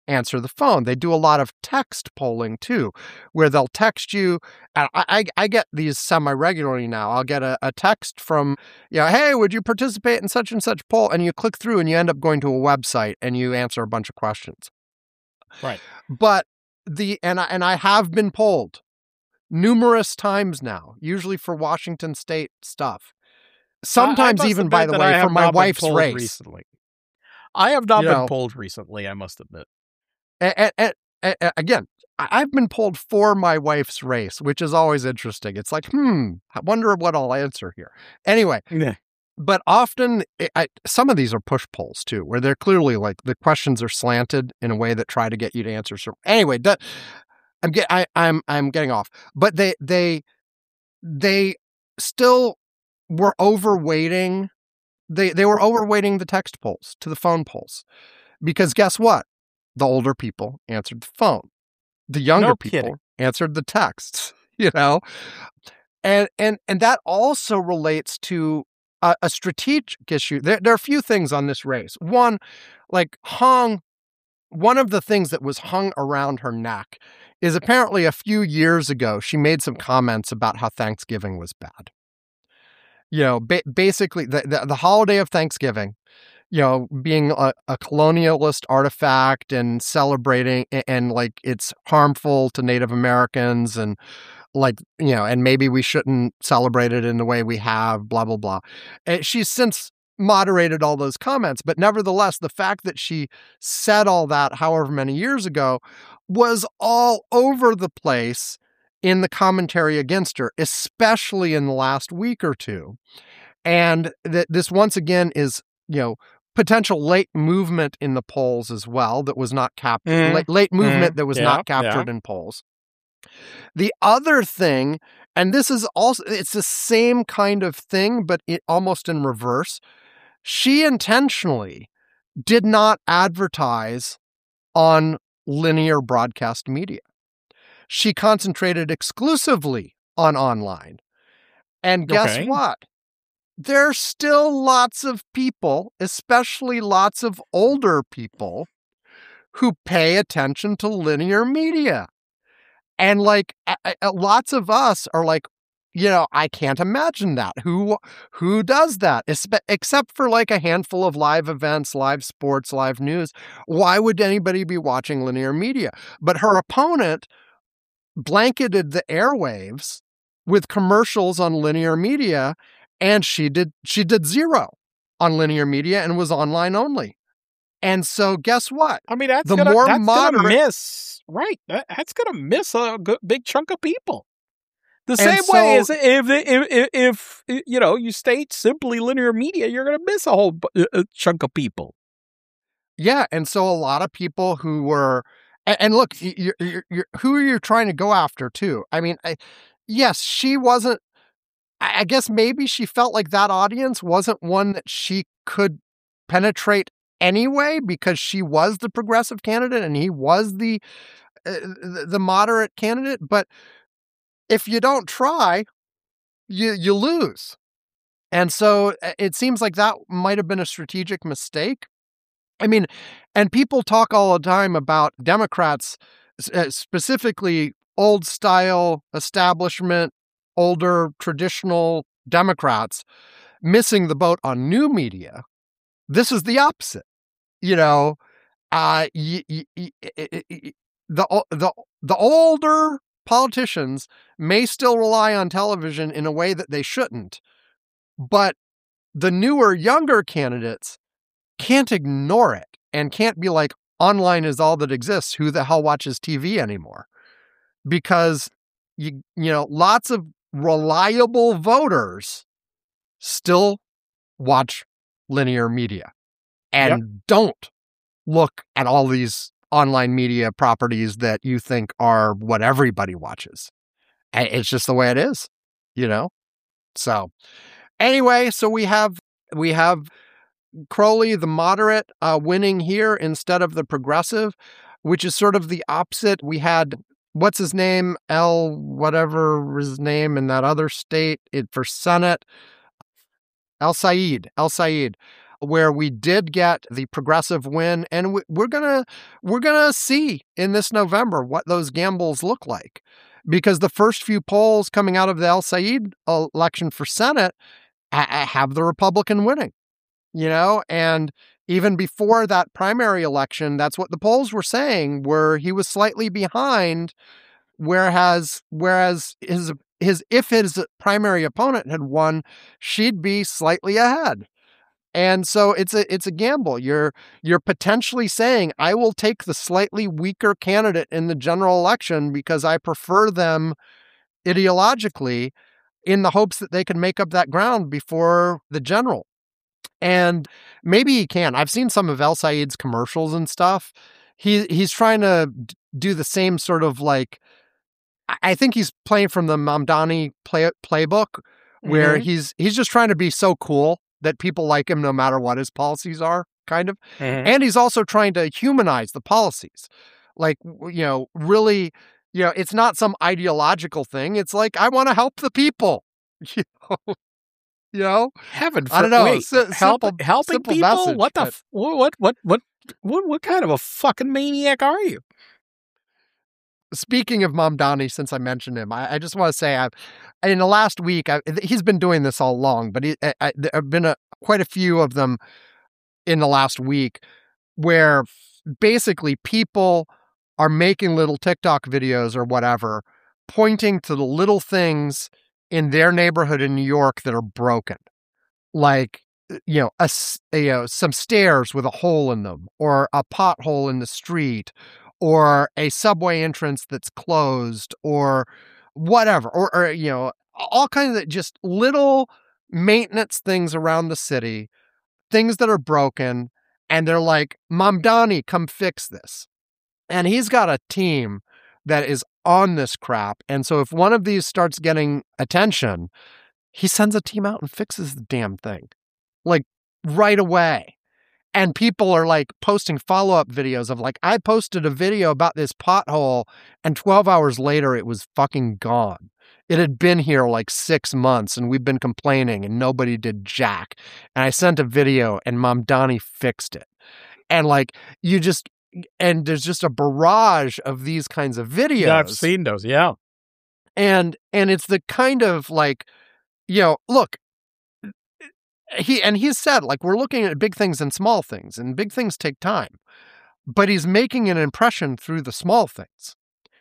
answer the phone. They do a lot of text polling too, where they'll text you. And I, I, I get these semi-regularly now. I'll get a, a text from, you know, hey, would you participate in such and such poll? And you click through and you end up going to a website and you answer a bunch of questions. Right. But the, and I, and I have been polled numerous times now, usually for Washington State stuff. Sometimes I, I even, by the way, for my wife's race. Recently. I have not you been know, polled recently, I must admit. And, and, and, and again, I've been polled for my wife's race, which is always interesting. It's like, hmm, I wonder what I'll answer here. Anyway, yeah. But often, I, some of these are push polls too, where they're clearly like the questions are slanted in a way that try to get you to answer. So anyway, that, I'm get, I, I'm I'm getting off, but they they they still were overweighting. They they were overweighting the text polls to the phone polls, because guess what? The older people answered the phone. The younger No people kidding. answered the texts. You know, and and and that also relates to a, a strategic issue. There, there are a few things on this race. One, like hung. One of the things that was hung around her neck is apparently a few years ago, she made some comments about how Thanksgiving was bad. You know, ba- basically the, the, the holiday of Thanksgiving, you know, being a, a colonialist artifact and celebrating and, and like it's harmful to Native Americans and like, you know, and maybe we shouldn't celebrate it in the way we have, blah, blah, blah. And she's since moderated all those comments, but nevertheless, the fact that she said all that however many years ago was all over the place in the commentary against her, especially in the last week or two. And that this once again is, you know, potential late movement in the polls as well that was not captured, mm. late, late movement mm. that was yeah, not captured yeah. in polls. The other thing, and this is also, it's the same kind of thing, but it, almost in reverse. She intentionally did not advertise on linear broadcast media. She concentrated exclusively on online. And guess okay. what? There's still lots of people, especially lots of older people, who pay attention to linear media. And like a, a, lots of us are like, you know, I can't imagine that. Who who does that? Espe- except for like a handful of live events, live sports, live news. Why would anybody be watching linear media? But her opponent blanketed the airwaves with commercials on linear media, and she did she did zero on linear media and was online only. And so guess what? I mean, that's the gonna, more that's moderate gonna miss, right? That, that's gonna miss a good, big chunk of people. The And same way so- as if, if, if, if, you know, you state simply linear media, you're going to miss a whole bu- uh, chunk of people. Yeah, and so a lot of people who were, and, and look, you're, you're, you're, who are you trying to go after too? I mean, I, yes, she wasn't, I I guess maybe she felt like that audience wasn't one that she could penetrate anyway, because she was the progressive candidate and he was the uh, the, the moderate candidate. But if you don't try, you you lose. And so it seems like that might have been a strategic mistake. I mean, and people talk all the time about Democrats, uh, specifically old style establishment, older traditional Democrats, missing the boat on new media. This is the opposite. You know, uh, y- y- y- y- y- the the the older politicians may still rely on television in a way that they shouldn't, but the newer, younger candidates can't ignore it and can't be like, online is all that exists. Who the hell watches T V anymore? Because you you know, lots of reliable voters still watch linear media and Yep. don't look at all these online media properties that you think are what everybody watches. And it's just the way it is, you know? So anyway, so we have we have Crowley, the moderate, uh, winning here instead of the progressive, which is sort of the opposite. We had, what's his name? El, whatever his name in that other state it, for Senate. El Said, El Said where we did get the progressive win, and we, we're gonna we're gonna see in this November what those gambles look like, because the first few polls coming out of the El Said election for Senate have the Republican winning, you know, and even before that primary election, that's what the polls were saying, where he was slightly behind, whereas whereas his his if his primary opponent had won, she'd be slightly ahead. And so it's a it's a gamble. You're you're potentially saying, I will take the slightly weaker candidate in the general election because I prefer them ideologically, in the hopes that they can make up that ground before the general. And maybe he can. I've seen some of El Said's commercials and stuff. He he's trying to do the same sort of like, I think he's playing from the Mamdani play, playbook, where mm-hmm. he's he's just trying to be so cool that people like him no matter what his policies are, kind of. Mm-hmm. And he's also trying to humanize the policies. Like, you know, really, you know, it's not some ideological thing. It's like, I want to help the people. You know, you know? Heaven for, I don't know. Wait, S- help, simple, helping simple people? Message, what the, but... f- what, what, what, what, what kind of a fucking maniac are you? Speaking of Mamdani, since I mentioned him, I, I just want to say, I've, in the last week, I, he's been doing this all along, but he, I, I, there have been a, quite a few of them in the last week where basically people are making little TikTok videos or whatever, pointing to the little things in their neighborhood in New York that are broken. Like, you know, a, you know, some stairs with a hole in them, or a pothole in the street, or a subway entrance that's closed, or whatever, or, or you know, all kinds of just little maintenance things around the city, things that are broken, and they're like, Mamdani, come fix this. And he's got a team that is on this crap, and so if one of these starts getting attention, he sends a team out and fixes the damn thing, like, right away. And people are like posting follow-up videos of like, I posted a video about this pothole and twelve hours later it was fucking gone. It had been here like six months and we've been complaining and nobody did jack. And I sent a video and Mamdani fixed it. And like, you just, and there's just a barrage of these kinds of videos. Yeah, I've seen those, yeah. And, and it's the kind of like, you know, look, He and he's said, like, we're looking at big things and small things, and big things take time. But he's making an impression through the small things.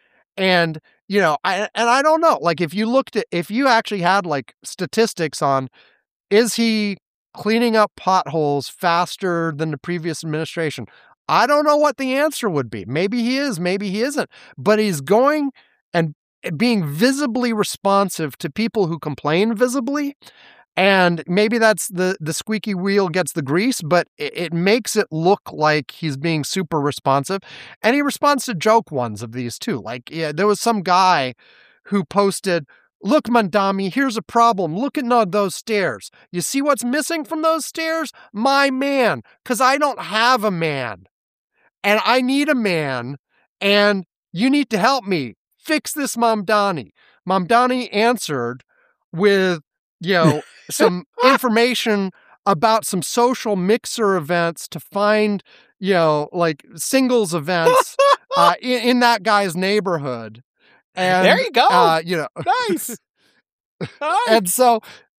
And, you know, I and I don't know, like, if you looked at, if you actually had, like, statistics on, is he cleaning up potholes faster than the previous administration? I don't know what the answer would be. Maybe he is, maybe he isn't. But he's going and being visibly responsive to people who complain visibly. And maybe that's the, the squeaky wheel gets the grease, but it, it makes it look like he's being super responsive. And he responds to joke ones of these too. Like, yeah, there was some guy who posted, look, Mamdani, here's a problem. Look at those stairs. You see what's missing from those stairs? My man, because I don't have a man. And I need a man. And you need to help me fix this, Mamdani. Mamdani answered with, you know, some information about some social mixer events to find, you know, like singles events uh, in, in that guy's neighborhood. And there you go. Uh, you know, nice. nice. And so,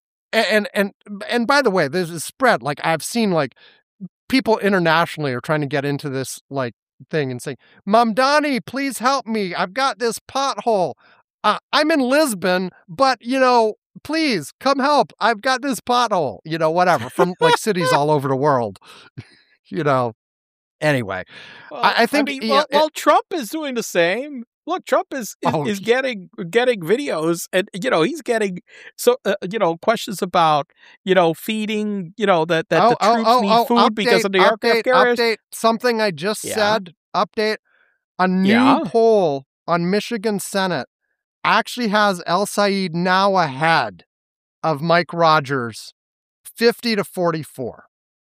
and and and by the way, there's a spread. Like, I've seen like people internationally are trying to get into this like thing and saying, Mamdani, please help me. I've got this pothole. Uh, I'm in Lisbon, but you know, please come help. I've got this pothole, you know, whatever, from like cities all over the world, you know. Anyway, well, I, I think, I mean, yeah, well, it, well, Trump is doing the same. Look, Trump is is, oh, is getting getting videos, and you know he's getting so uh, you know questions about you know feeding you know that that oh, the troops oh, oh, need oh, food update, because of the update, aircraft carriers. Update something I just yeah. said. Update a new yeah. poll on Michigan Senate actually has El Said now ahead of Mike Rogers, fifty to forty-four.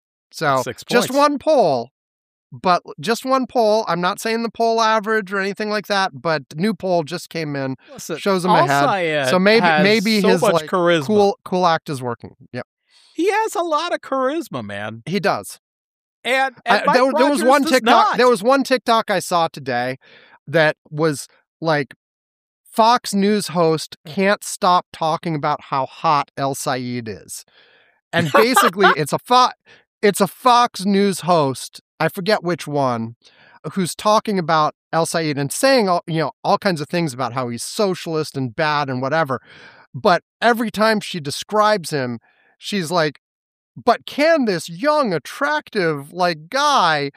So Six just points. one poll, but just one poll. I'm not saying the poll average or anything like that, but the new poll just came in, Listen, shows him Al ahead. Sayed So maybe has maybe so his much like charisma. cool cool act is working. Yep. He has a lot of charisma, man. He does. And, and I, there, there was one TikTok. Not. There was one TikTok I saw today that was like, Fox News host can't stop talking about how hot El Sayed is, and basically, it's a fo- it's a Fox News host. I forget which one, who's talking about El Sayed and saying all you know all kinds of things about how he's socialist and bad and whatever. But every time she describes him, she's like, "But can this young, attractive like guy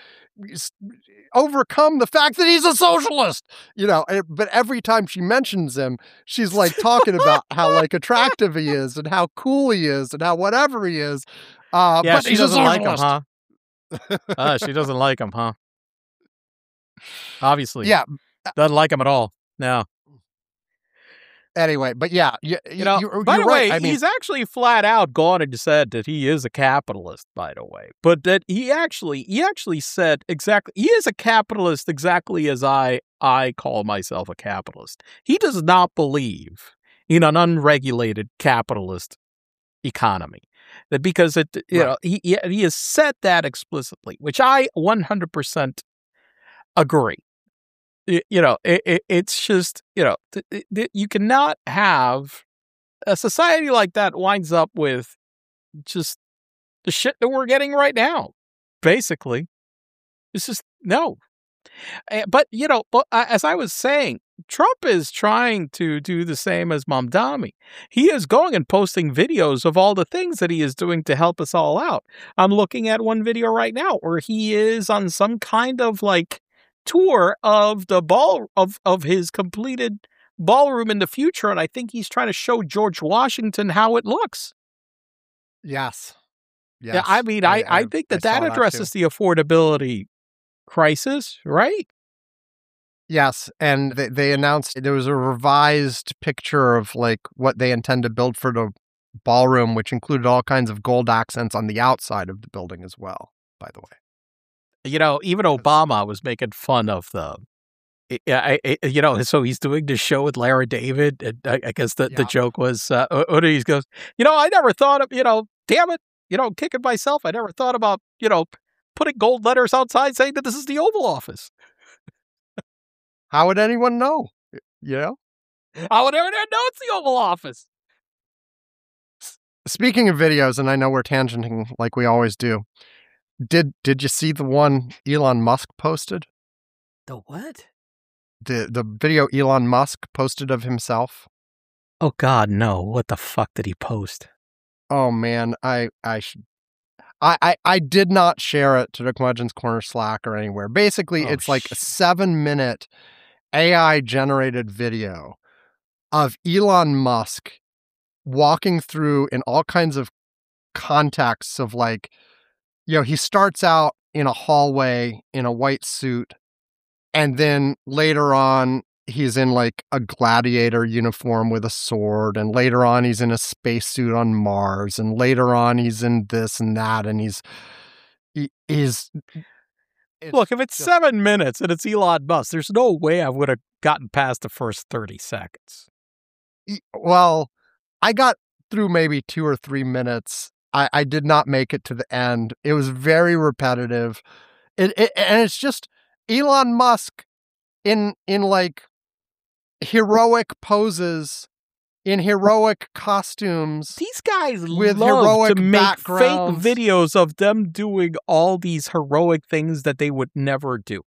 overcome the fact that he's a socialist?" You know, but every time she mentions him, she's like talking about how like attractive he is and how cool he is and how whatever he is. Uh, yeah, but she he's doesn't a like him, socialist. huh? uh, she doesn't like him, huh? Obviously. Yeah. Doesn't like him at all. No. Anyway, but yeah, you, you know, you're, by you're the right. way, I mean, he's actually flat out gone and said that he is a capitalist, by the way, but that he actually, he actually said exactly, he is a capitalist exactly as I, I call myself a capitalist. He does not believe in an unregulated capitalist economy, that because it, you right. know, he, he has said that explicitly, which I one hundred percent agree. You know, it, it, it's just, you know, th- th- you cannot have a society like that winds up with just the shit that we're getting right now. Basically, it's just no. But, you know, but as I was saying, Trump is trying to do the same as Mamdani. He is going and posting videos of all the things that he is doing to help us all out. I'm looking at one video right now where he is on some kind of like tour of the ball of, of his completed ballroom in the future, and I think he's trying to show George Washington how it looks. Yes. Yes. Yeah, I mean, I, I, I think that I that addresses that the affordability crisis, right? Yes, and they, they announced there was a revised picture of like what they intend to build for the ballroom, which included all kinds of gold accents on the outside of the building as well, by the way. You know, even Obama was making fun of the, I, I, you know, so he's doing this show with Larry David, and I, I guess the, yeah. the joke was, uh, what he goes, you know, I never thought of, you know, damn it, you know, kicking myself, I never thought about, you know, putting gold letters outside saying that this is the Oval Office. How would anyone know? You know? How would anyone know it's the Oval Office? Speaking of videos, and I know we're tangenting like we always do, did did you see the one Elon Musk posted? The what? The the video Elon Musk posted of himself? Oh God, no. What the fuck did he post? Oh man, I I should I, I, I did not share it to the Curmudgeon's Corner Slack or anywhere. Basically, oh, it's like a seven minute A I generated video of Elon Musk walking through in all kinds of contexts of like, you know, he starts out in a hallway in a white suit, and then later on he's in like a gladiator uniform with a sword, and later on he's in a spacesuit on Mars, and later on he's in this and that, and he's he is look, if it's just seven minutes and it's Elon Musk, there's no way I would have gotten past the first thirty seconds. Well, I got through maybe two or three minutes. I, I did not make it to the end. It was very repetitive. It, it and it's just Elon Musk in in like heroic poses, in heroic costumes. These guys with love heroic to make backgrounds. Fake videos of them doing all these heroic things that they would never do.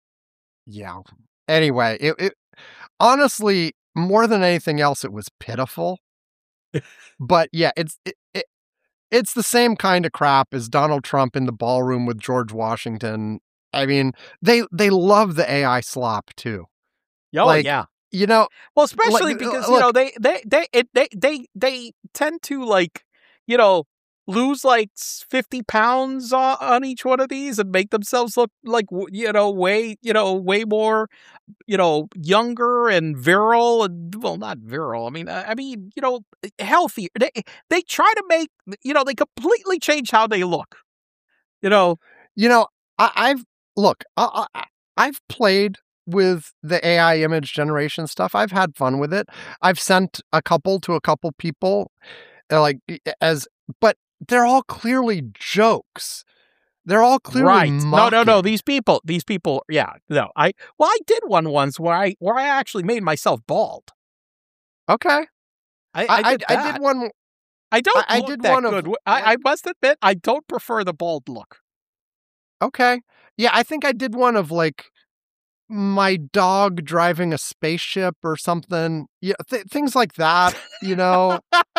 Yeah. Anyway, it, it honestly, more than anything else, it was pitiful. But yeah, it's it, it it's the same kind of crap as Donald Trump in the ballroom with George Washington. I mean, they they love the A I slop too. Oh like, yeah. You know, well, especially like, because look, you know they they they it, they they they tend to like you know lose like fifty pounds on, on each one of these and make themselves look like you know way you know way more you know younger and virile and well not virile I mean I mean you know healthier. They they try to make you know they completely change how they look. You know, you know I, I've look I, I, I've played with the A I image generation stuff. I've had fun with it. I've sent a couple to a couple people, like as, but they're all clearly jokes. They're all clearly right. mocking. No, no, no. These people, these people, yeah, no. I well, I did one once where I where I actually made myself bald. Okay. I, I, I, did, I, that. I did one. I don't I, I look did that one good. of. I, I must admit, I don't prefer the bald look. Okay. Yeah, I think I did one of like my dog driving a spaceship or something. Yeah, th- things like that, you know.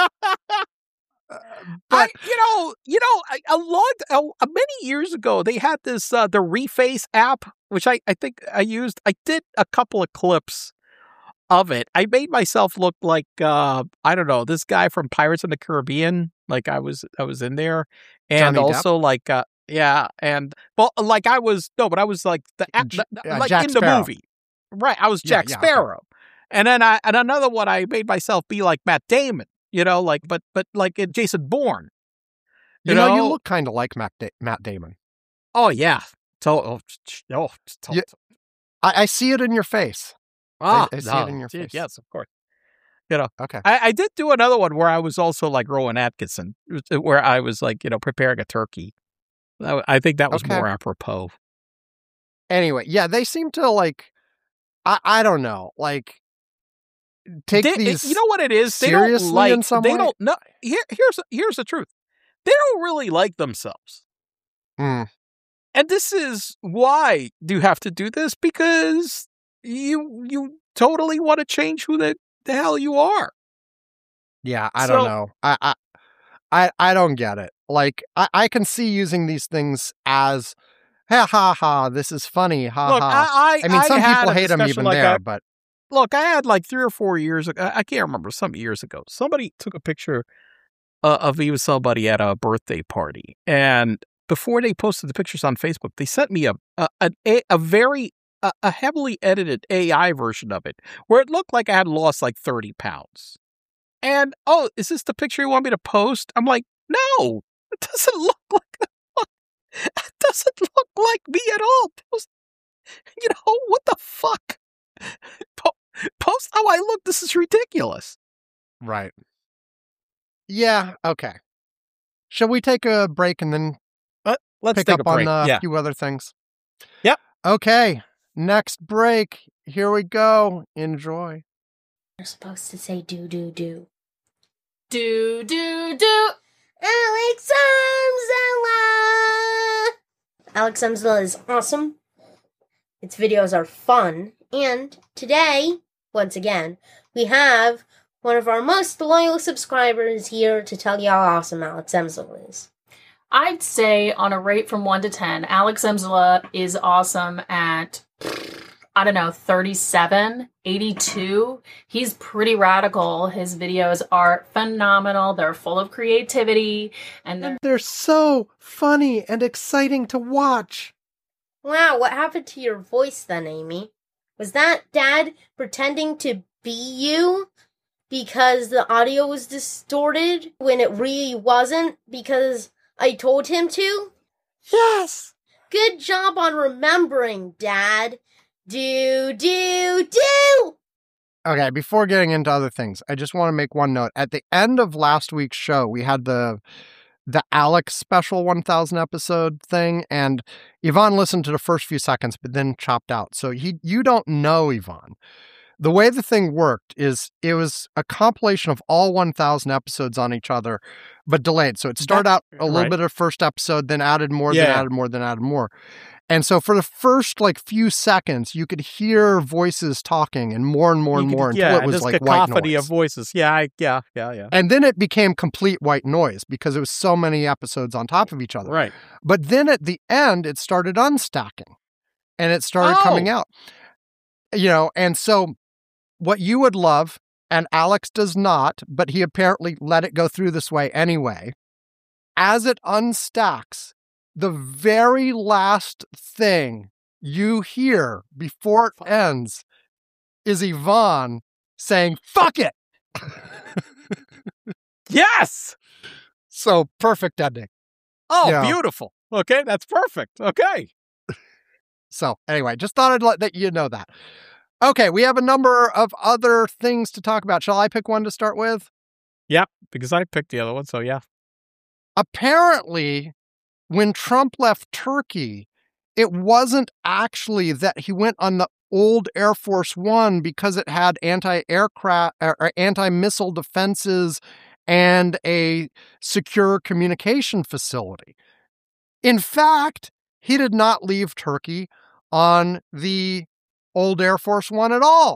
Uh, but I, you know, you know, a, a lot, a, a many years ago, they had this uh, the Reface app, which I, I think I used. I did a couple of clips of it. I made myself look like uh, I don't know, this guy from Pirates of the Caribbean. Like I was, I was in there, and Johnny Depp? also like uh, yeah, and well, like I was no, but I was like the, J- the, the uh, like Jack in the Sparrow. movie, right? I was Yeah, Jack yeah, okay. Sparrow, and then I and another one I made myself be like Matt Damon. You know, like but but like in Jason Bourne. You, You know, know, you look kind of like Matt, da- Matt Damon. Oh yeah, to- oh, oh, to- Yeah. I, I see it in your face. ah, I see no, it in your gee, face. Yes, of course. You know, Okay. I, I did do another one where I was also like Rowan Atkinson, where I was like, you know, preparing a turkey. I, I think that was Okay. more apropos. Anyway, yeah, they seem to like. I I don't know, like take They, these. you know what it is? They seriously don't like. in some they way? don't. No. Here, here's here's the truth. They don't really like themselves. Mm. And this is why do you have to do this? Because you you totally want to change who the, the hell you are. Yeah, I So- don't know. I, I I I don't get it. Like I, I can see using these things as ha ha ha, this is funny, ha Look, ha. I, I, I mean, some had people a hate them discussion even like there, I- but Look, I had like three or four years ago. I can't remember, some years ago. Somebody took a picture uh, of me with somebody at a birthday party. And before they posted the pictures on Facebook, they sent me a a, a, a very, a, a heavily edited A I version of it where it looked like I had lost like thirty pounds. And, oh, is this the picture you want me to post? I'm like, no, it doesn't look like, it doesn't look like me at all. Post, you know, what the fuck? Po- Post how I look. This is ridiculous. right. Yeah, okay. Shall we take a break and then Let's pick take up a break. on a yeah. few other things? Yep. Okay, next break. Here we go. Enjoy. You're supposed to say do, do, do. Do, do, do. Alex Amzela! Alex Amzela is awesome. Its videos are fun. And today, once again, we have one of our most loyal subscribers here to tell you how awesome Alex Amzela is. I'd say on a rate from one to ten, Alex Amzela is awesome at, I don't know, thirty-seven, eighty-two. He's pretty radical. His videos are phenomenal. They're full of creativity. And they're, They're so funny and exciting to watch. Wow, what happened to your voice then, Amy? Was that Dad pretending to be you because the audio was distorted when it really wasn't because I told him to? Yes. Good job on remembering, Dad. Do, do, do! Okay, before getting into other things, I just want to make one note. At the end of last week's show, we had the the Alex special one thousand episode thing, and Yvonne listened to the first few seconds, but then chopped out. So he, you don't know Yvonne. The way the thing worked is it was a compilation of all one thousand episodes on each other, but delayed. So it started out a little right. bit of first episode, then added more, then Yeah. added more, then added more. And so for the first like few seconds, you could hear voices talking and more and more and You could- more until yeah, it was this like white cacophony noise. of voices. Yeah, I, yeah, yeah, yeah. And then it became complete white noise because it was so many episodes on top of each other. Right. But then at the end, it started unstacking and it started coming Oh. out. You know, and so what you would love, and Alex does not, but he apparently let it go through this way anyway, as it unstacks, the very last thing you hear before it ends is Yvonne saying, fuck it! Yes. So perfect ending. Oh, Yeah. beautiful. Okay, that's perfect. Okay. So anyway, just thought I'd let that you know that. Okay, we have a number of other things to talk about. Shall I pick one to start with? Because I picked the other one, so yeah. apparently, when Trump left Turkey, it wasn't actually that he went on the old Air Force One because it had anti-aircraft or anti-missile defenses and a secure communication facility. In fact, he did not leave Turkey on the old Air Force One at all.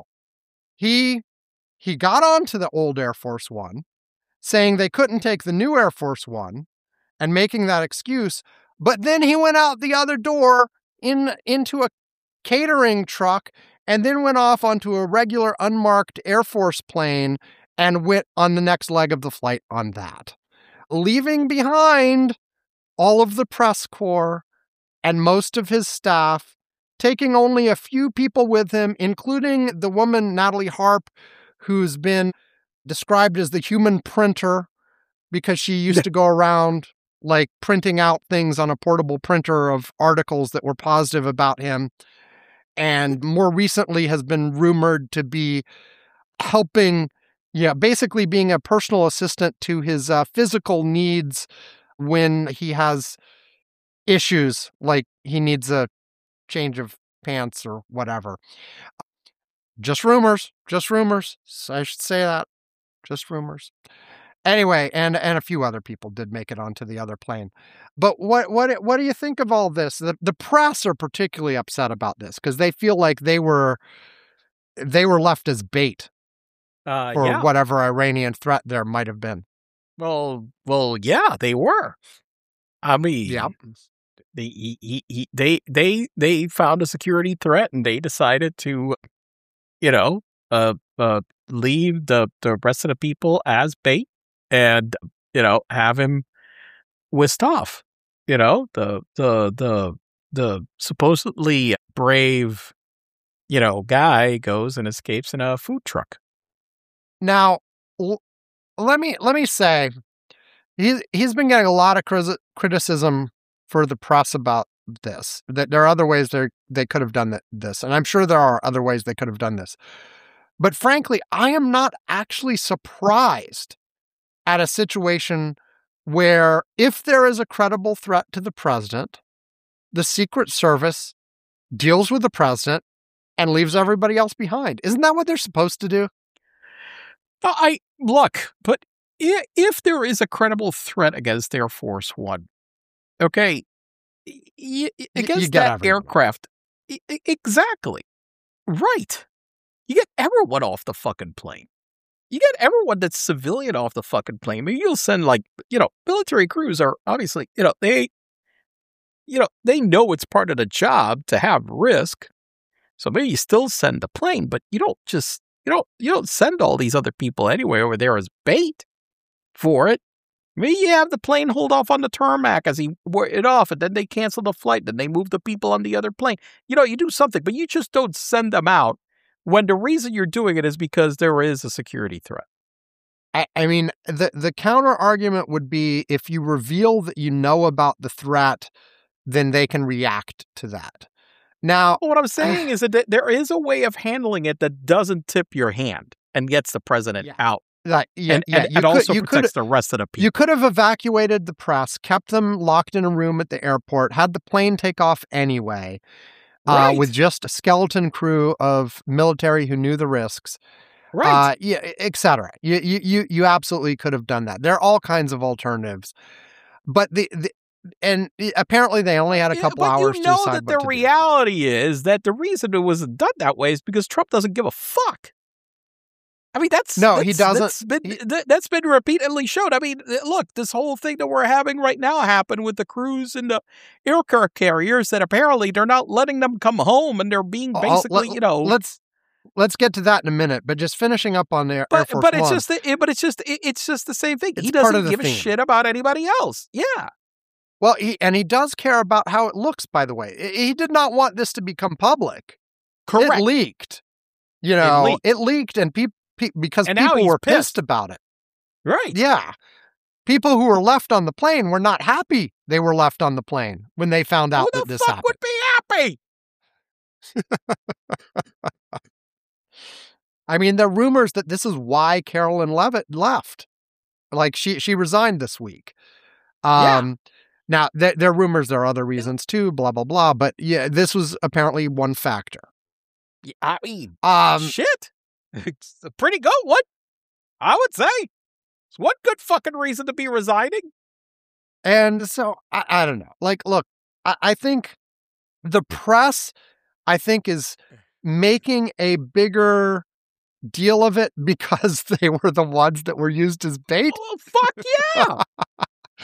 He he got onto the old Air Force One, saying they couldn't take the new Air Force One and making that excuse, but then he went out the other door in into a catering truck and then went off onto a regular unmarked Air Force plane and went on the next leg of the flight on that, leaving behind all of the press corps and most of his staff, taking only a few people with him, including the woman, Natalie Harp, who's been described as the human printer because she used to go around like printing out things on a portable printer of articles that were positive about him. And more recently has been rumored to be helping, yeah, basically being a personal assistant to his uh, physical needs when he has issues, like he needs a change of pants or whatever. Just rumors, just rumors. I should say that. Just rumors. Anyway, and and a few other people did make it onto the other plane. But what what what do you think of all this? The the press are particularly upset about this because they feel like they were they were left as bait Uh, for yeah. whatever Iranian threat there might have been. Well, well, yeah, they were. I mean, Yeah. they he, he, he, they they they found a security threat and they decided to, you know, uh, uh, leave the the rest of the people as bait and you know have him whisked off. You know, the the the the supposedly brave, you know, guy goes and escapes in a food truck. Now, l- let me let me say, he's he's been getting a lot of cris- criticism for the press about this. That there are other ways they they could have done th- this, and I'm sure there are other ways they could have done this. But frankly, I am not actually surprised at a situation where, if there is a credible threat to the president, the Secret Service deals with the president and leaves everybody else behind. Isn't that what they're supposed to do? I look, but i- if there is a credible threat against Air Force One, okay, y- y- you against get that everybody. aircraft, I- I- exactly, right. You get everyone off the fucking plane. You get everyone that's civilian off the fucking plane. I mean, you'll send like, you know, military crews are obviously, you know, they, you know, they know it's part of the job to have risk. So maybe you still send the plane, but you don't just, you don't, you don't send all these other people anyway over there as bait for it. Maybe you have the plane hold off on the tarmac as he wore it off, and then they cancel the flight, then they move the people on the other plane. You know, you do something, but you just don't send them out when the reason you're doing it is because there is a security threat. I, I mean, the, the counter argument would be if you reveal that you know about the threat, then they can react to that. Now, Well, what I'm saying is that th- there is a way of handling it that doesn't tip your hand and gets the president Yeah. out. like, yeah, and yeah, and, you and could- also you could- protects the rest of the people. You could have evacuated the press, kept them locked in a room at the airport, had the plane take off anyway, uh, Right. with just a skeleton crew of military who knew the risks, right. uh, yeah, et cetera. You, you, you, you absolutely could have done that. There are all kinds of alternatives, but the, the and apparently they only had a Yeah, couple but hours you to know decide that what the to do. reality is that the reason it was done that way is because Trump doesn't give a fuck. I mean, that's No, he that's- doesn't. That's been, He- th- that's been repeatedly shown. I mean, th- look, this whole thing that we're having right now happened with the crews and the aircraft carriers that apparently they're not letting them come home and they're being Oh, basically, let- you know. let's let's get to that in a minute. But just finishing up on the Air But Force but it's One. just the, it- but it's just it, it's just the same thing. He It's part doesn't of the give a theme. shit about anybody else. Yeah. Well, he, and he does care about how it looks, by the way. He he did not want this to become public. Correct. It leaked. You know, leaked. it leaked, and people pe- because And now people he's were pissed. pissed. about it. Right. Yeah. People who were left on the plane were not happy they were left on the plane when they found out Who that the this fuck happened. would be happy? I mean, there are rumors that this is why Carolyn Levitt left. Like she she resigned this week. Um, yeah. Now, th- there are rumors there are other reasons too, blah, blah, blah. But yeah, this was apparently one factor. Yeah, I mean, um, shit. It's a pretty good one, I would say. It's one good fucking reason to be resigning. And so, I, I don't know. Like, look, I, I think the press, I think, is making a bigger deal of it because they were the ones that were used as bait. Oh, fuck yeah.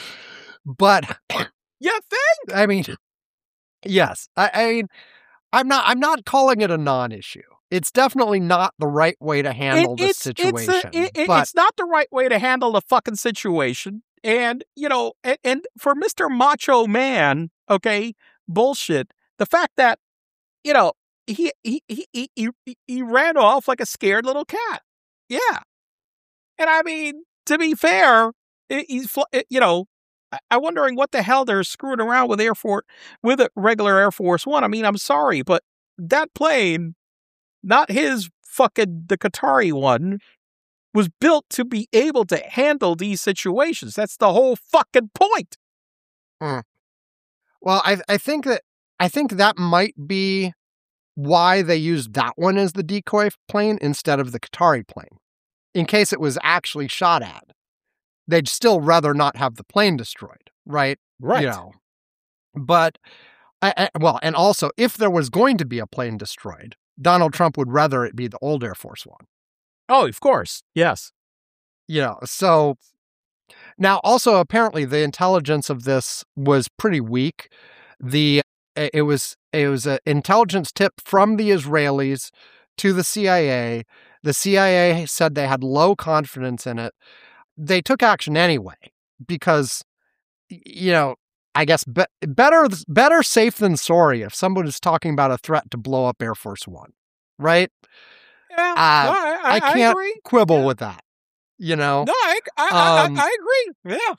But you think? I mean, yes. I, I mean, I'm not. I'm not calling it a non-issue. It's definitely not the right way to handle it, the it's, situation. It's, a, it, but, it's not the right way to handle the fucking situation. And you know, and, and for Mister Macho Man, okay, bullshit. The fact that you know he he he he he, he ran off like a scared little cat. Yeah, and I mean, to be fair, he's you know. I'm wondering what the hell they're screwing around with Air Force, with a regular Air Force One. I mean, I'm sorry, but that plane, not his fucking, the Qatari one, was built to be able to handle these situations. That's the whole fucking point. Mm. Well, I I think that, I think that might be why they used that one as the decoy plane instead of the Qatari plane, in case it was actually shot at. They'd still rather not have the plane destroyed, right? Right. You know, but, I, I, well, and also, if there was going to be a plane destroyed, Donald Trump would rather it be the old Air Force One. Oh, of course. Yes. You know, so now also apparently the intelligence of this was pretty weak. The it was it was an intelligence tip from the Israelis to the C I A. The C I A said they had low confidence in it. They took action anyway because, you know, I guess be- better better safe than sorry if someone is talking about a threat to blow up Air Force One, right? Yeah, uh, no, I, I, I can't I agree. quibble yeah. with that, you know? No, I, I, um, I, I agree. Yeah.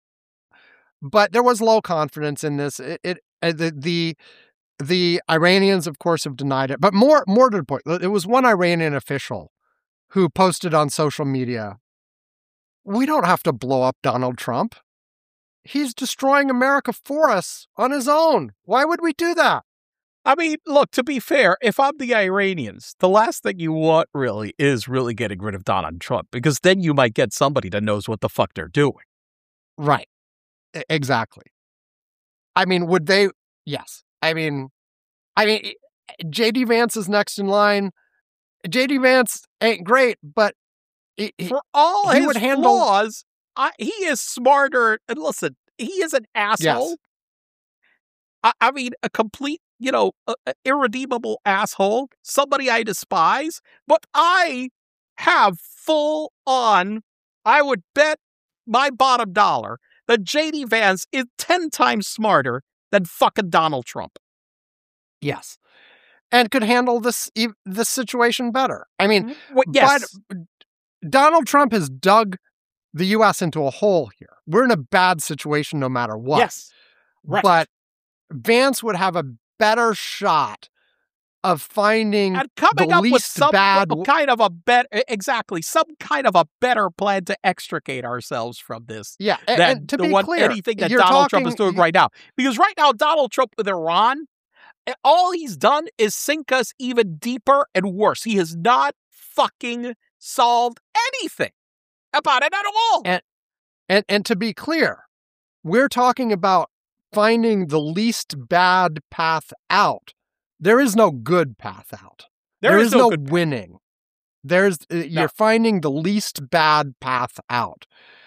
But there was low confidence in this. It, it the, the the Iranians, of course, have denied it. But more more to the point, it was one Iranian official who posted on social media, "We don't have to blow up Donald Trump. He's destroying America for us on his own. Why would we do that?" I mean, look, to be fair, if I'm the Iranians, the last thing you want really is really getting rid of Donald Trump, because then you might get somebody that knows what the fuck they're doing. Right. Exactly. I mean, would they? Yes. I mean, I mean, J D Vance is next in line. J D Vance ain't great, but he, for all he his would handle... flaws, I, he is smarter. And listen, he is an asshole. Yes. I, I mean, a complete, you know, a, a irredeemable asshole. Somebody I despise. But I have full on, I would bet my bottom dollar that J D Vance is ten times smarter than fucking Donald Trump. Yes. And could handle this this situation better. I mean, well, yes. but Donald Trump has dug the U S into a hole here. We're in a bad situation no matter what. Yes. Right. But Vance would have a better shot of finding and coming the up least with some bad kind of a better, exactly, some kind of a better plan to extricate ourselves from this. Yeah, and, than and to the be one, clear, anything that you're Donald talking, Trump is doing right now. Because right now, Donald Trump with Iran, all he's done is sink us even deeper and worse. He has not fucking solved anything about it at all. And and and to be clear, we're talking about finding the least bad path out. There is no good path out. There, there is, is no, no good winning. Path. There's uh, no. You're finding the least bad path out.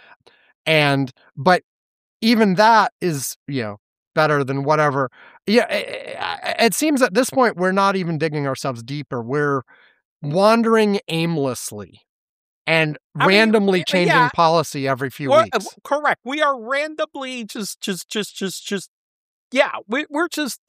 And but even that is, you know, better than whatever. Yeah, it, it seems at this point we're not even digging ourselves deeper. We're wandering aimlessly and I randomly mean, changing yeah, policy every few we're, weeks. Correct. We are randomly just, just, just, just, just, yeah, we, we're just,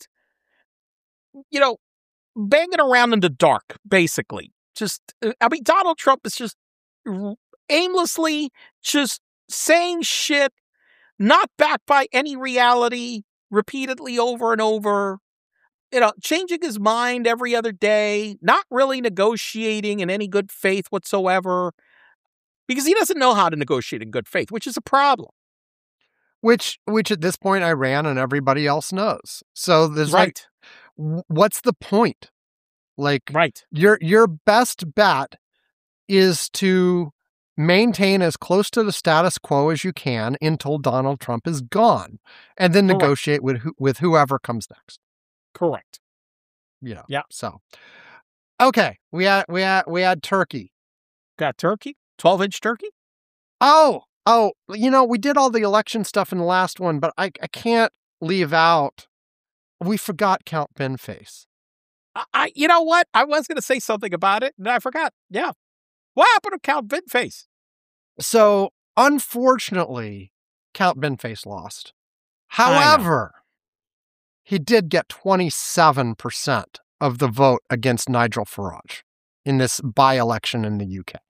you know, banging around in the dark, basically. Just, I mean, Donald Trump is just aimlessly just saying shit, not backed by any reality, repeatedly over and over, you know, changing his mind every other day, not really negotiating in any good faith whatsoever, because he doesn't know how to negotiate in good faith, which is a problem. which which at this point I ran and everybody else knows. So there's Right. like, what's the point? Like, Right. your your best bet is to maintain as close to the status quo as you can until Donald Trump is gone, and then Correct. negotiate with who, with whoever comes next. Correct. You know. Yeah. So, okay, we had we had we had turkey. Got turkey? twelve inch turkey? Oh, oh, you know, we did all the election stuff in the last one, but I I can't leave out. We forgot Count Binface. I, I you know what? I was going to say something about it, and I forgot. Yeah. What happened to Count Binface? So, unfortunately, Count Binface lost. I know. However, he did get twenty-seven percent of the vote against Nigel Farage in this by-election in the U K.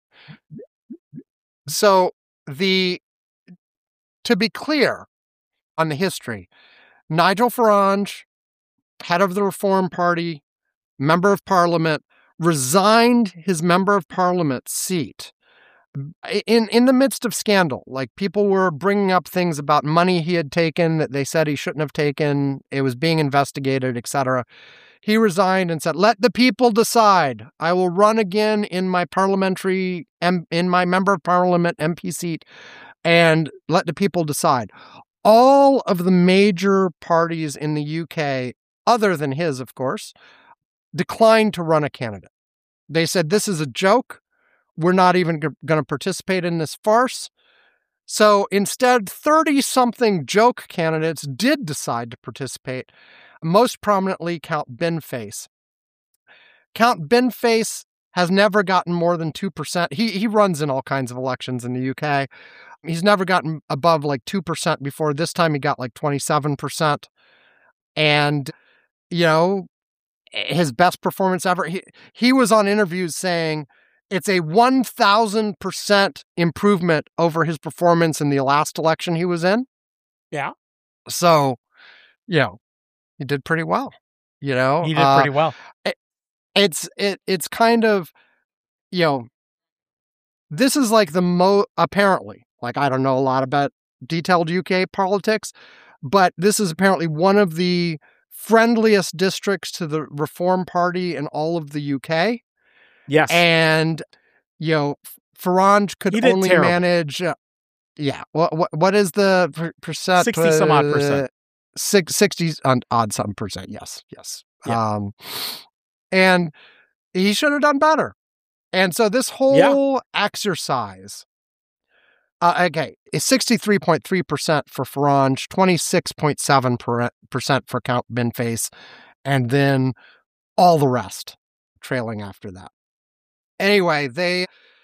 So, the to be clear on the history, Nigel Farage, head of the Reform Party, member of Parliament, resigned his member of Parliament seat in in the midst of scandal. Like, people were bringing up things about money he had taken that they said he shouldn't have taken. It was being investigated, et cetera. He resigned and said, "Let the people decide. I will run again in my parliamentary, in my member of Parliament M P seat, and let the people decide." All of the major parties in the U K, other than his, of course, declined to run a candidate. They said, "This is a joke. We're not even g- going to participate in this farce." So instead, thirty-something joke candidates did decide to participate, most prominently Count Binface. Count Binface has never gotten more than two percent. He, he runs in all kinds of elections in the U K. He's never gotten above like two percent before. This time he got like twenty-seven percent. And, you know, his best performance ever. He, he was on interviews saying it's a one thousand percent improvement over his performance in the last election he was in. Yeah. So, you know, he did pretty well. You know, He did Uh, pretty well. it's it it's kind of, you know, this is like the mo apparently, like, I don't know a lot about detailed U K politics, but this is apparently one of the friendliest districts to the Reform Party in all of the U K. Yes. And, you know, Farage could He did only terrible. manage, uh, yeah, what, what what is the per- percent? sixty some odd percent. Uh, Six, sixty on odd some percent, yes, yes. Yeah. Um, and he should have done better. And so this whole exercise, uh, okay, is sixty-three point three percent for Farage, twenty-six point seven percent for Count Binface, and then all the rest trailing after that. Anyway, they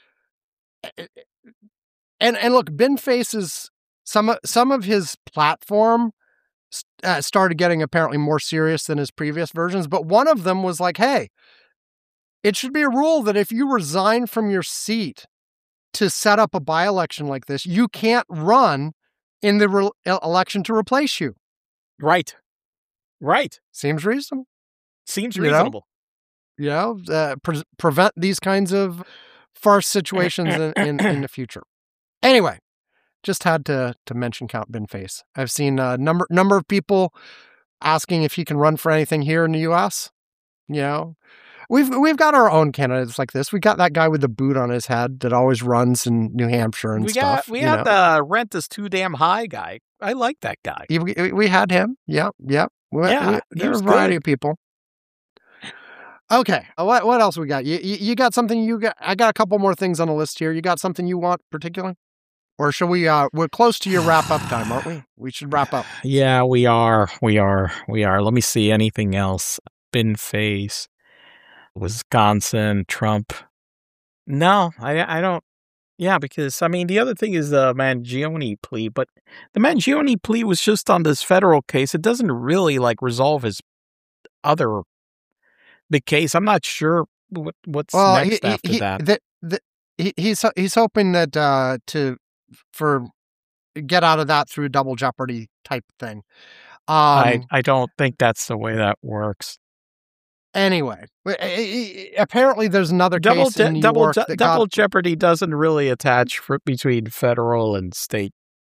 and and look, Binface's some of some of his platform uh, started getting apparently more serious than his previous versions, but one of them was like, "Hey, it should be a rule that if you resign from your seat to set up a by-election like this, you can't run in the re- election to replace you." Right. Right. Seems reasonable. Seems You know? reasonable. You know, uh, pre- prevent these kinds of farce situations in, in, in the future. Anyway, just had to to mention Count Binface. I've seen a number number of people asking if he can run for anything here in the U S. You know, we've we've got our own candidates like this. We got that guy with the boot on his head that always runs in New Hampshire and We stuff. got we you had know. the rent is too damn high guy. I like that guy. we, we- we had him. Yep, yep. We, Yeah, we, he there was were a variety good. of people. Okay, uh, what what else we got? You, you you got something you got? I got a couple more things on the list here. You got something you want particular, or should we? Uh, we're close to your wrap up time, aren't we? We should wrap up. Yeah, we are. We are. We are. Let me see anything else. Binface, Wisconsin, Trump. No, I I don't. Yeah, because I mean the other thing is the Mangione plea, but the Mangione plea was just on this federal case. It doesn't really like resolve his other big case. I'm not sure what what's Well, next he, he, after he, that. the, the, he he's he's hoping that uh, to for get out of that through a double jeopardy type thing. Um, I I don't think that's the way that works. Anyway, w- eh, eh, apparently there's another Double case in je- New double York je- that double got jeopardy doesn't really attach for, between federal and state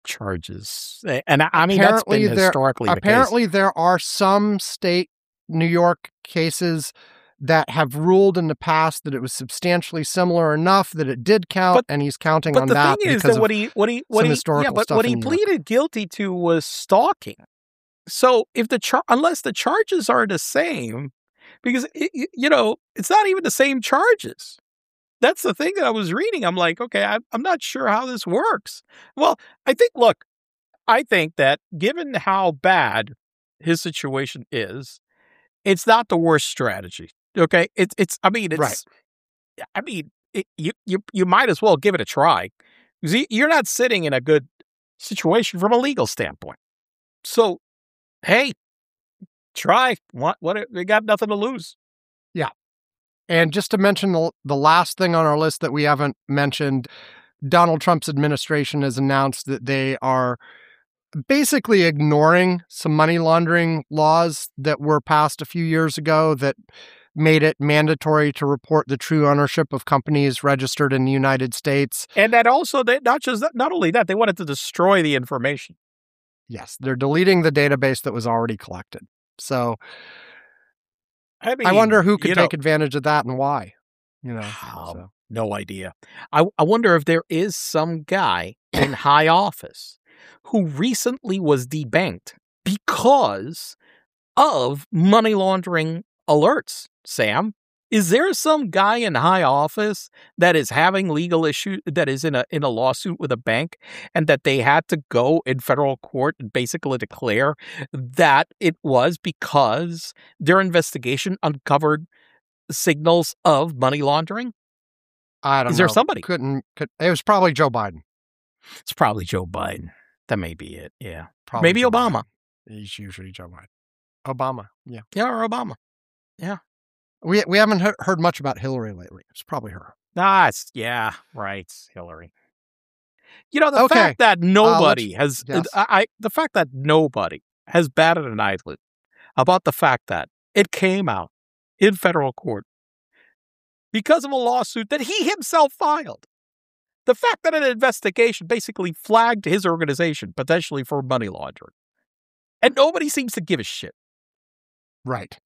charges. And I, I mean, that's Apparently been there- historically the Apparently, there are some state New York cases that have ruled in the past that it was substantially similar enough that it did count, But- and he's counting case. But on the that thing is because that of what he, what he, what some he, yeah, historical but stuff what he in New York. pleaded guilty to was stalking. So if the char- unless the charges are the same, because it, it- you know, it's not even the same charges. That's the thing that I was reading. I'm like, okay, I, I'm not sure how this works. Well, I think, look, I think that given how bad his situation is, it's not the worst strategy. Okay, it's it's. I mean, it's. Right. I mean, it, you you you might as well give it a try. 'Cause you- You're not sitting in a good situation from a legal standpoint. So, hey, try. What? What? We got nothing to lose. And just to mention the, the last thing on our list that we haven't mentioned, Donald Trump's administration has announced that they are basically ignoring some money laundering laws that were passed a few years ago that made it mandatory to report the true ownership of companies registered in the United States. And that also, they not just that, not only that, they wanted to destroy the information. Yes, they're deleting the database that was already collected. So I mean, I wonder who could you take know, advantage of that and why. You know, Um, so. no idea. I, I wonder if there is some guy in high office who recently was debanked because of money laundering alerts, Sam. Is there some guy in high office that is having legal issue that is in a in a lawsuit with a bank and that they had to go in federal court and basically declare that it was because their investigation uncovered signals of money laundering? I don't know. Is there somebody? Couldn't, could, it was probably Joe Biden. It's probably Joe Biden. That may be it. Yeah. Probably Maybe Joe Obama. Biden. He's usually Joe Biden. Obama, yeah. Yeah, or Obama. We we haven't he- heard much about Hillary lately. It's probably her. Ah, it's, yeah, right. Hillary. You know, the Okay. fact that nobody has, yes. I, I, the fact that nobody has batted an eyelid about the fact that it came out in federal court because of a lawsuit that he himself filed. The fact that an investigation basically flagged his organization potentially for money laundering. And nobody seems to give a shit. Right.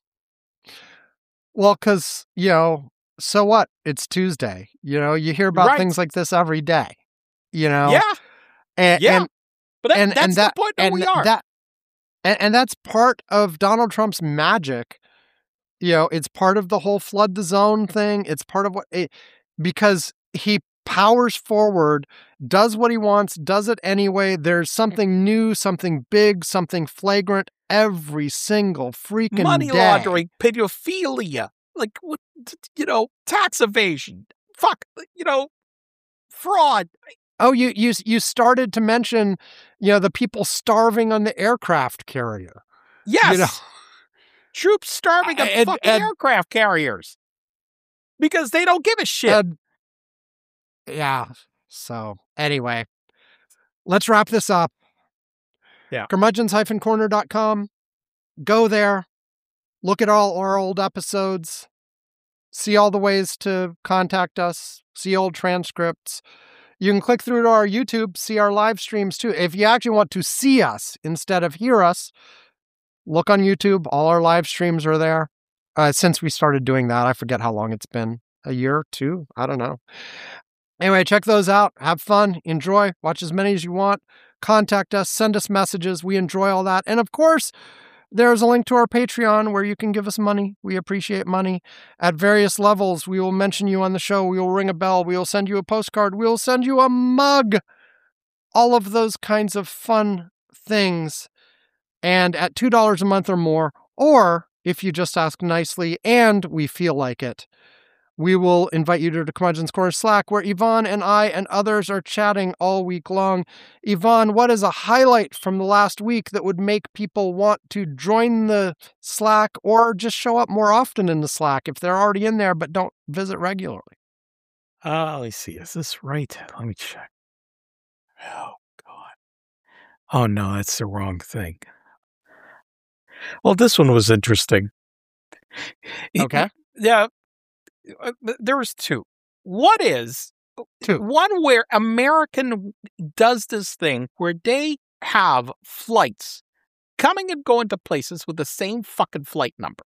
Well, because, you know, so what? It's Tuesday. You know, you hear about Right. things like this every day. You know? Yeah, And, yeah. and, but that, and, that's and that, the point that and we are. That, and, and that's part of Donald Trump's magic. You know, it's part of the whole flood the zone thing. It's part of what, it, because he powers forward, does what he wants, does it anyway. There's something new, something big, something flagrant every single freaking Money day. laundering, pedophilia, like, what, you know, tax evasion, fuck, you know, fraud. Oh, you you you started to mention, you know, the people starving on the aircraft carrier. Yes. You know, Troops starving the And- fucking and- aircraft carriers because they don't give a shit. and- yeah. So anyway, let's wrap this up. Yeah. curmudgeons dash corner dot com. Go there. Look at all our old episodes. See all the ways to contact us. See old transcripts. You can click through to our YouTube, see our live streams too. If you actually want to see us instead of hear us, look on YouTube. All our live streams are there. Uh, since we started doing that, I forget how long it's been. A year, two? I don't know. Anyway, check those out. Have fun. Enjoy. Watch as many as you want. Contact us. Send us messages. We enjoy all that. And of course, there's a link to our Patreon where you can give us money. We appreciate money. At various levels, we will mention you on the show. We will ring a bell. We will send you a postcard. We will send you a mug. All of those kinds of fun things. And at two dollars a month or more, or if you just ask nicely and we feel like it, we will invite you to the Curmudgeon's Corner Slack, where Yvonne and I and others are chatting all week long. Yvonne, what is a highlight from the last week that would make people want to join the Slack or just show up more often in the Slack if they're already in there but don't visit regularly? Uh, let me see. Is this right? Let me check. Oh, God. Oh, no, that's the wrong thing. Well, this one was interesting. It- Okay. Yeah. uh, th- There was two. What is, Two. One where American does this thing where they have flights coming and going to places with the same fucking flight number.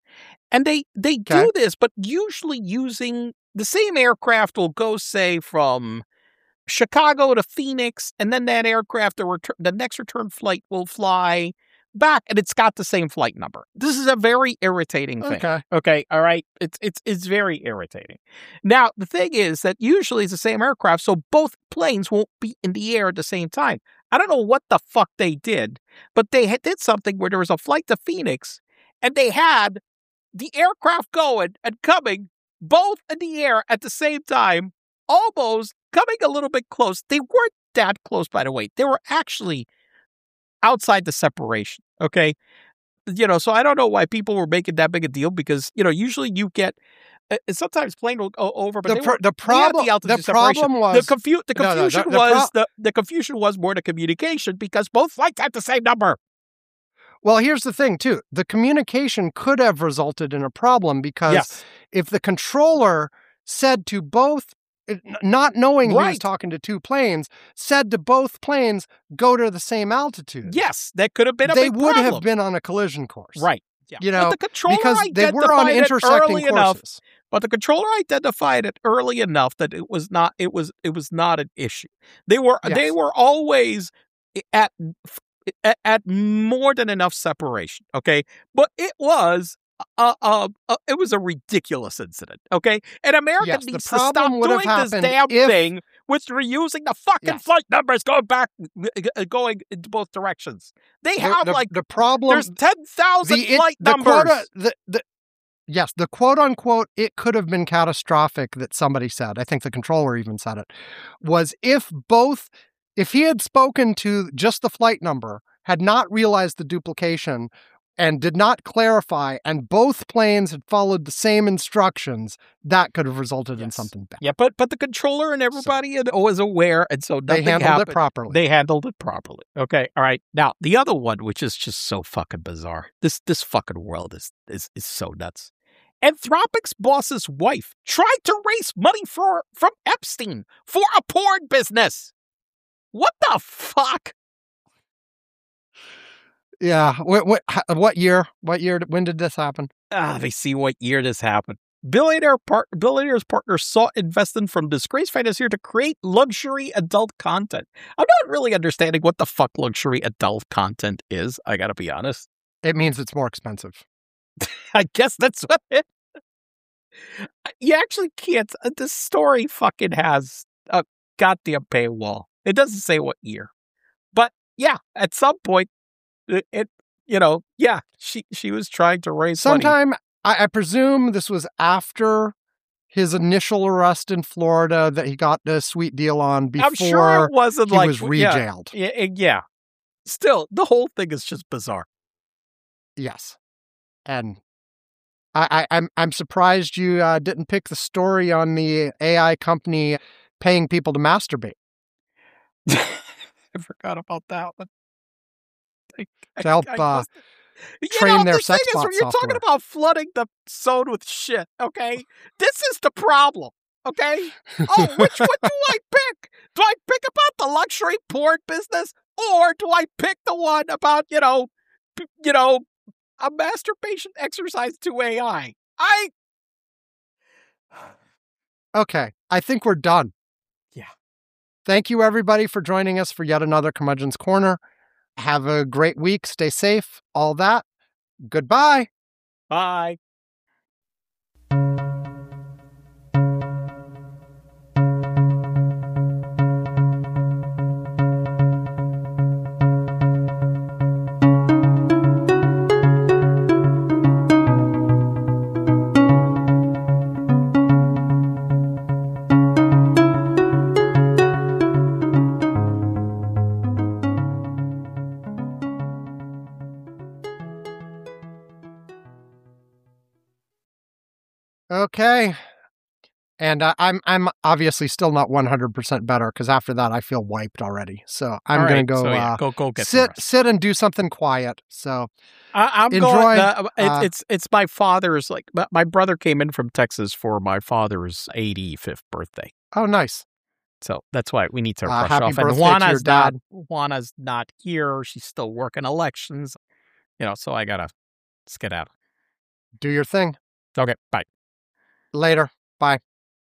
And they, they Okay. do this, but usually using the same aircraft will go, say, from Chicago to Phoenix, and then that aircraft, the, return, the next return flight will fly back, and it's got the same flight number. This is a very irritating thing. Okay. Okay, all right? It's it's it's very irritating. Now, the thing is that usually it's the same aircraft, so both planes won't be in the air at the same time. I don't know what the fuck they did, but they had, did something where there was a flight to Phoenix, and they had the aircraft going and coming both in the air at the same time, almost coming a little bit close. They weren't that close, by the way. They were actually outside the separation, okay? You know, so I don't know why people were making that big a deal because, you know, usually you get, uh, sometimes plane will go over, but The, they pro- were, the problem, the, the separation. problem was The, confu- the No, no, confusion the- the was pro- the, the confusion was more the communication because both flights had the same number. well, here's the thing too. The communication could have resulted in a problem because Yes. if the controller said to both, n- not knowing he was Right. talking to two planes, said to both planes, go to the same altitude. Yes, that could have been a they big would problem. have been on a collision course. Right. Yeah. You know, but the controller because they were on identified it intersecting early enough. courses. But the controller identified it early enough that it was not it was it was not an issue. They were Yes. they were always at, at at more than enough separation. Okay, but it was. Uh, uh, uh, it was a ridiculous incident, okay? And America Yes, the needs to stop problem would have doing this happened damn if- thing, which reusing the fucking Yes. flight numbers going back, uh, going in both directions. They The- have the, like the problem. there's ten thousand the, it- flight the numbers. quota, the, the, yes, the quote unquote, it could have been catastrophic that somebody said, I think the controller even said it, was if both, if he had spoken to just the flight number, had not realized the duplication, and did not clarify, and both planes had followed the same instructions, that could have resulted in Yes. something bad. Yeah, but but the controller and everybody had- was aware, and so They nothing handled happened. it properly. They handled it properly. Okay, all right. Now the other one, which is just so fucking bizarre. This this fucking world is is is so nuts. Anthropic's boss's wife tried to raise money for from Epstein for a porn business. What the fuck? yeah. What, what, what year? What year? When did this happen? Ah, they see what year this happened. Billionaire part, billionaire's partner sought investment from disgraced financier to create luxury adult content. I'm not really understanding what the fuck luxury adult content is. I gotta be honest. It means it's more expensive. I guess that's what it. You actually can't. uh, This story fucking has a goddamn paywall. It doesn't say what year, but yeah, at some point, it, it you know, yeah, she she was trying to raise money. Sometime, I, I presume this was after his initial arrest in Florida that he got the sweet deal on before I'm sure it wasn't he like was yeah, rejailed. Yeah, eh, yeah. Still, the whole thing is just bizarre. Yes. And I, I, I'm I'm surprised you uh, didn't pick the story on the A I company paying people to masturbate. I forgot about that one. I, To help, uh, must- You train know, their the sex thing is, bot when you're talking software. about flooding the zone with shit, okay? This is the problem, okay? Oh, which one do I pick? Do I pick about the luxury porn business, or do I pick the one about, you know, p- you know, a masturbation exercise to A I? I Okay, I think we're done. Yeah. Thank you, everybody, for joining us for yet another Curmudgeon's Corner. Have a great week. Stay safe. All that. Goodbye. bye. Okay. And uh, I'm I'm obviously still not one hundred percent better because after that I feel wiped already. So I'm All going right, to go, so, yeah, uh, go go get some sit rest. sit and do something quiet. So I, I'm Enjoy, going. Uh, it's, uh, it's it's my father's. Like my- my brother came in from Texas for my father's eighty-fifth birthday. Oh, nice. So that's why we need to Uh, rush happy off. And birthday to your Juana's not, dad. Juana's not here. She's still working elections. You know, so I gotta skedaddle. Do your thing. Okay, bye. Later. Bye.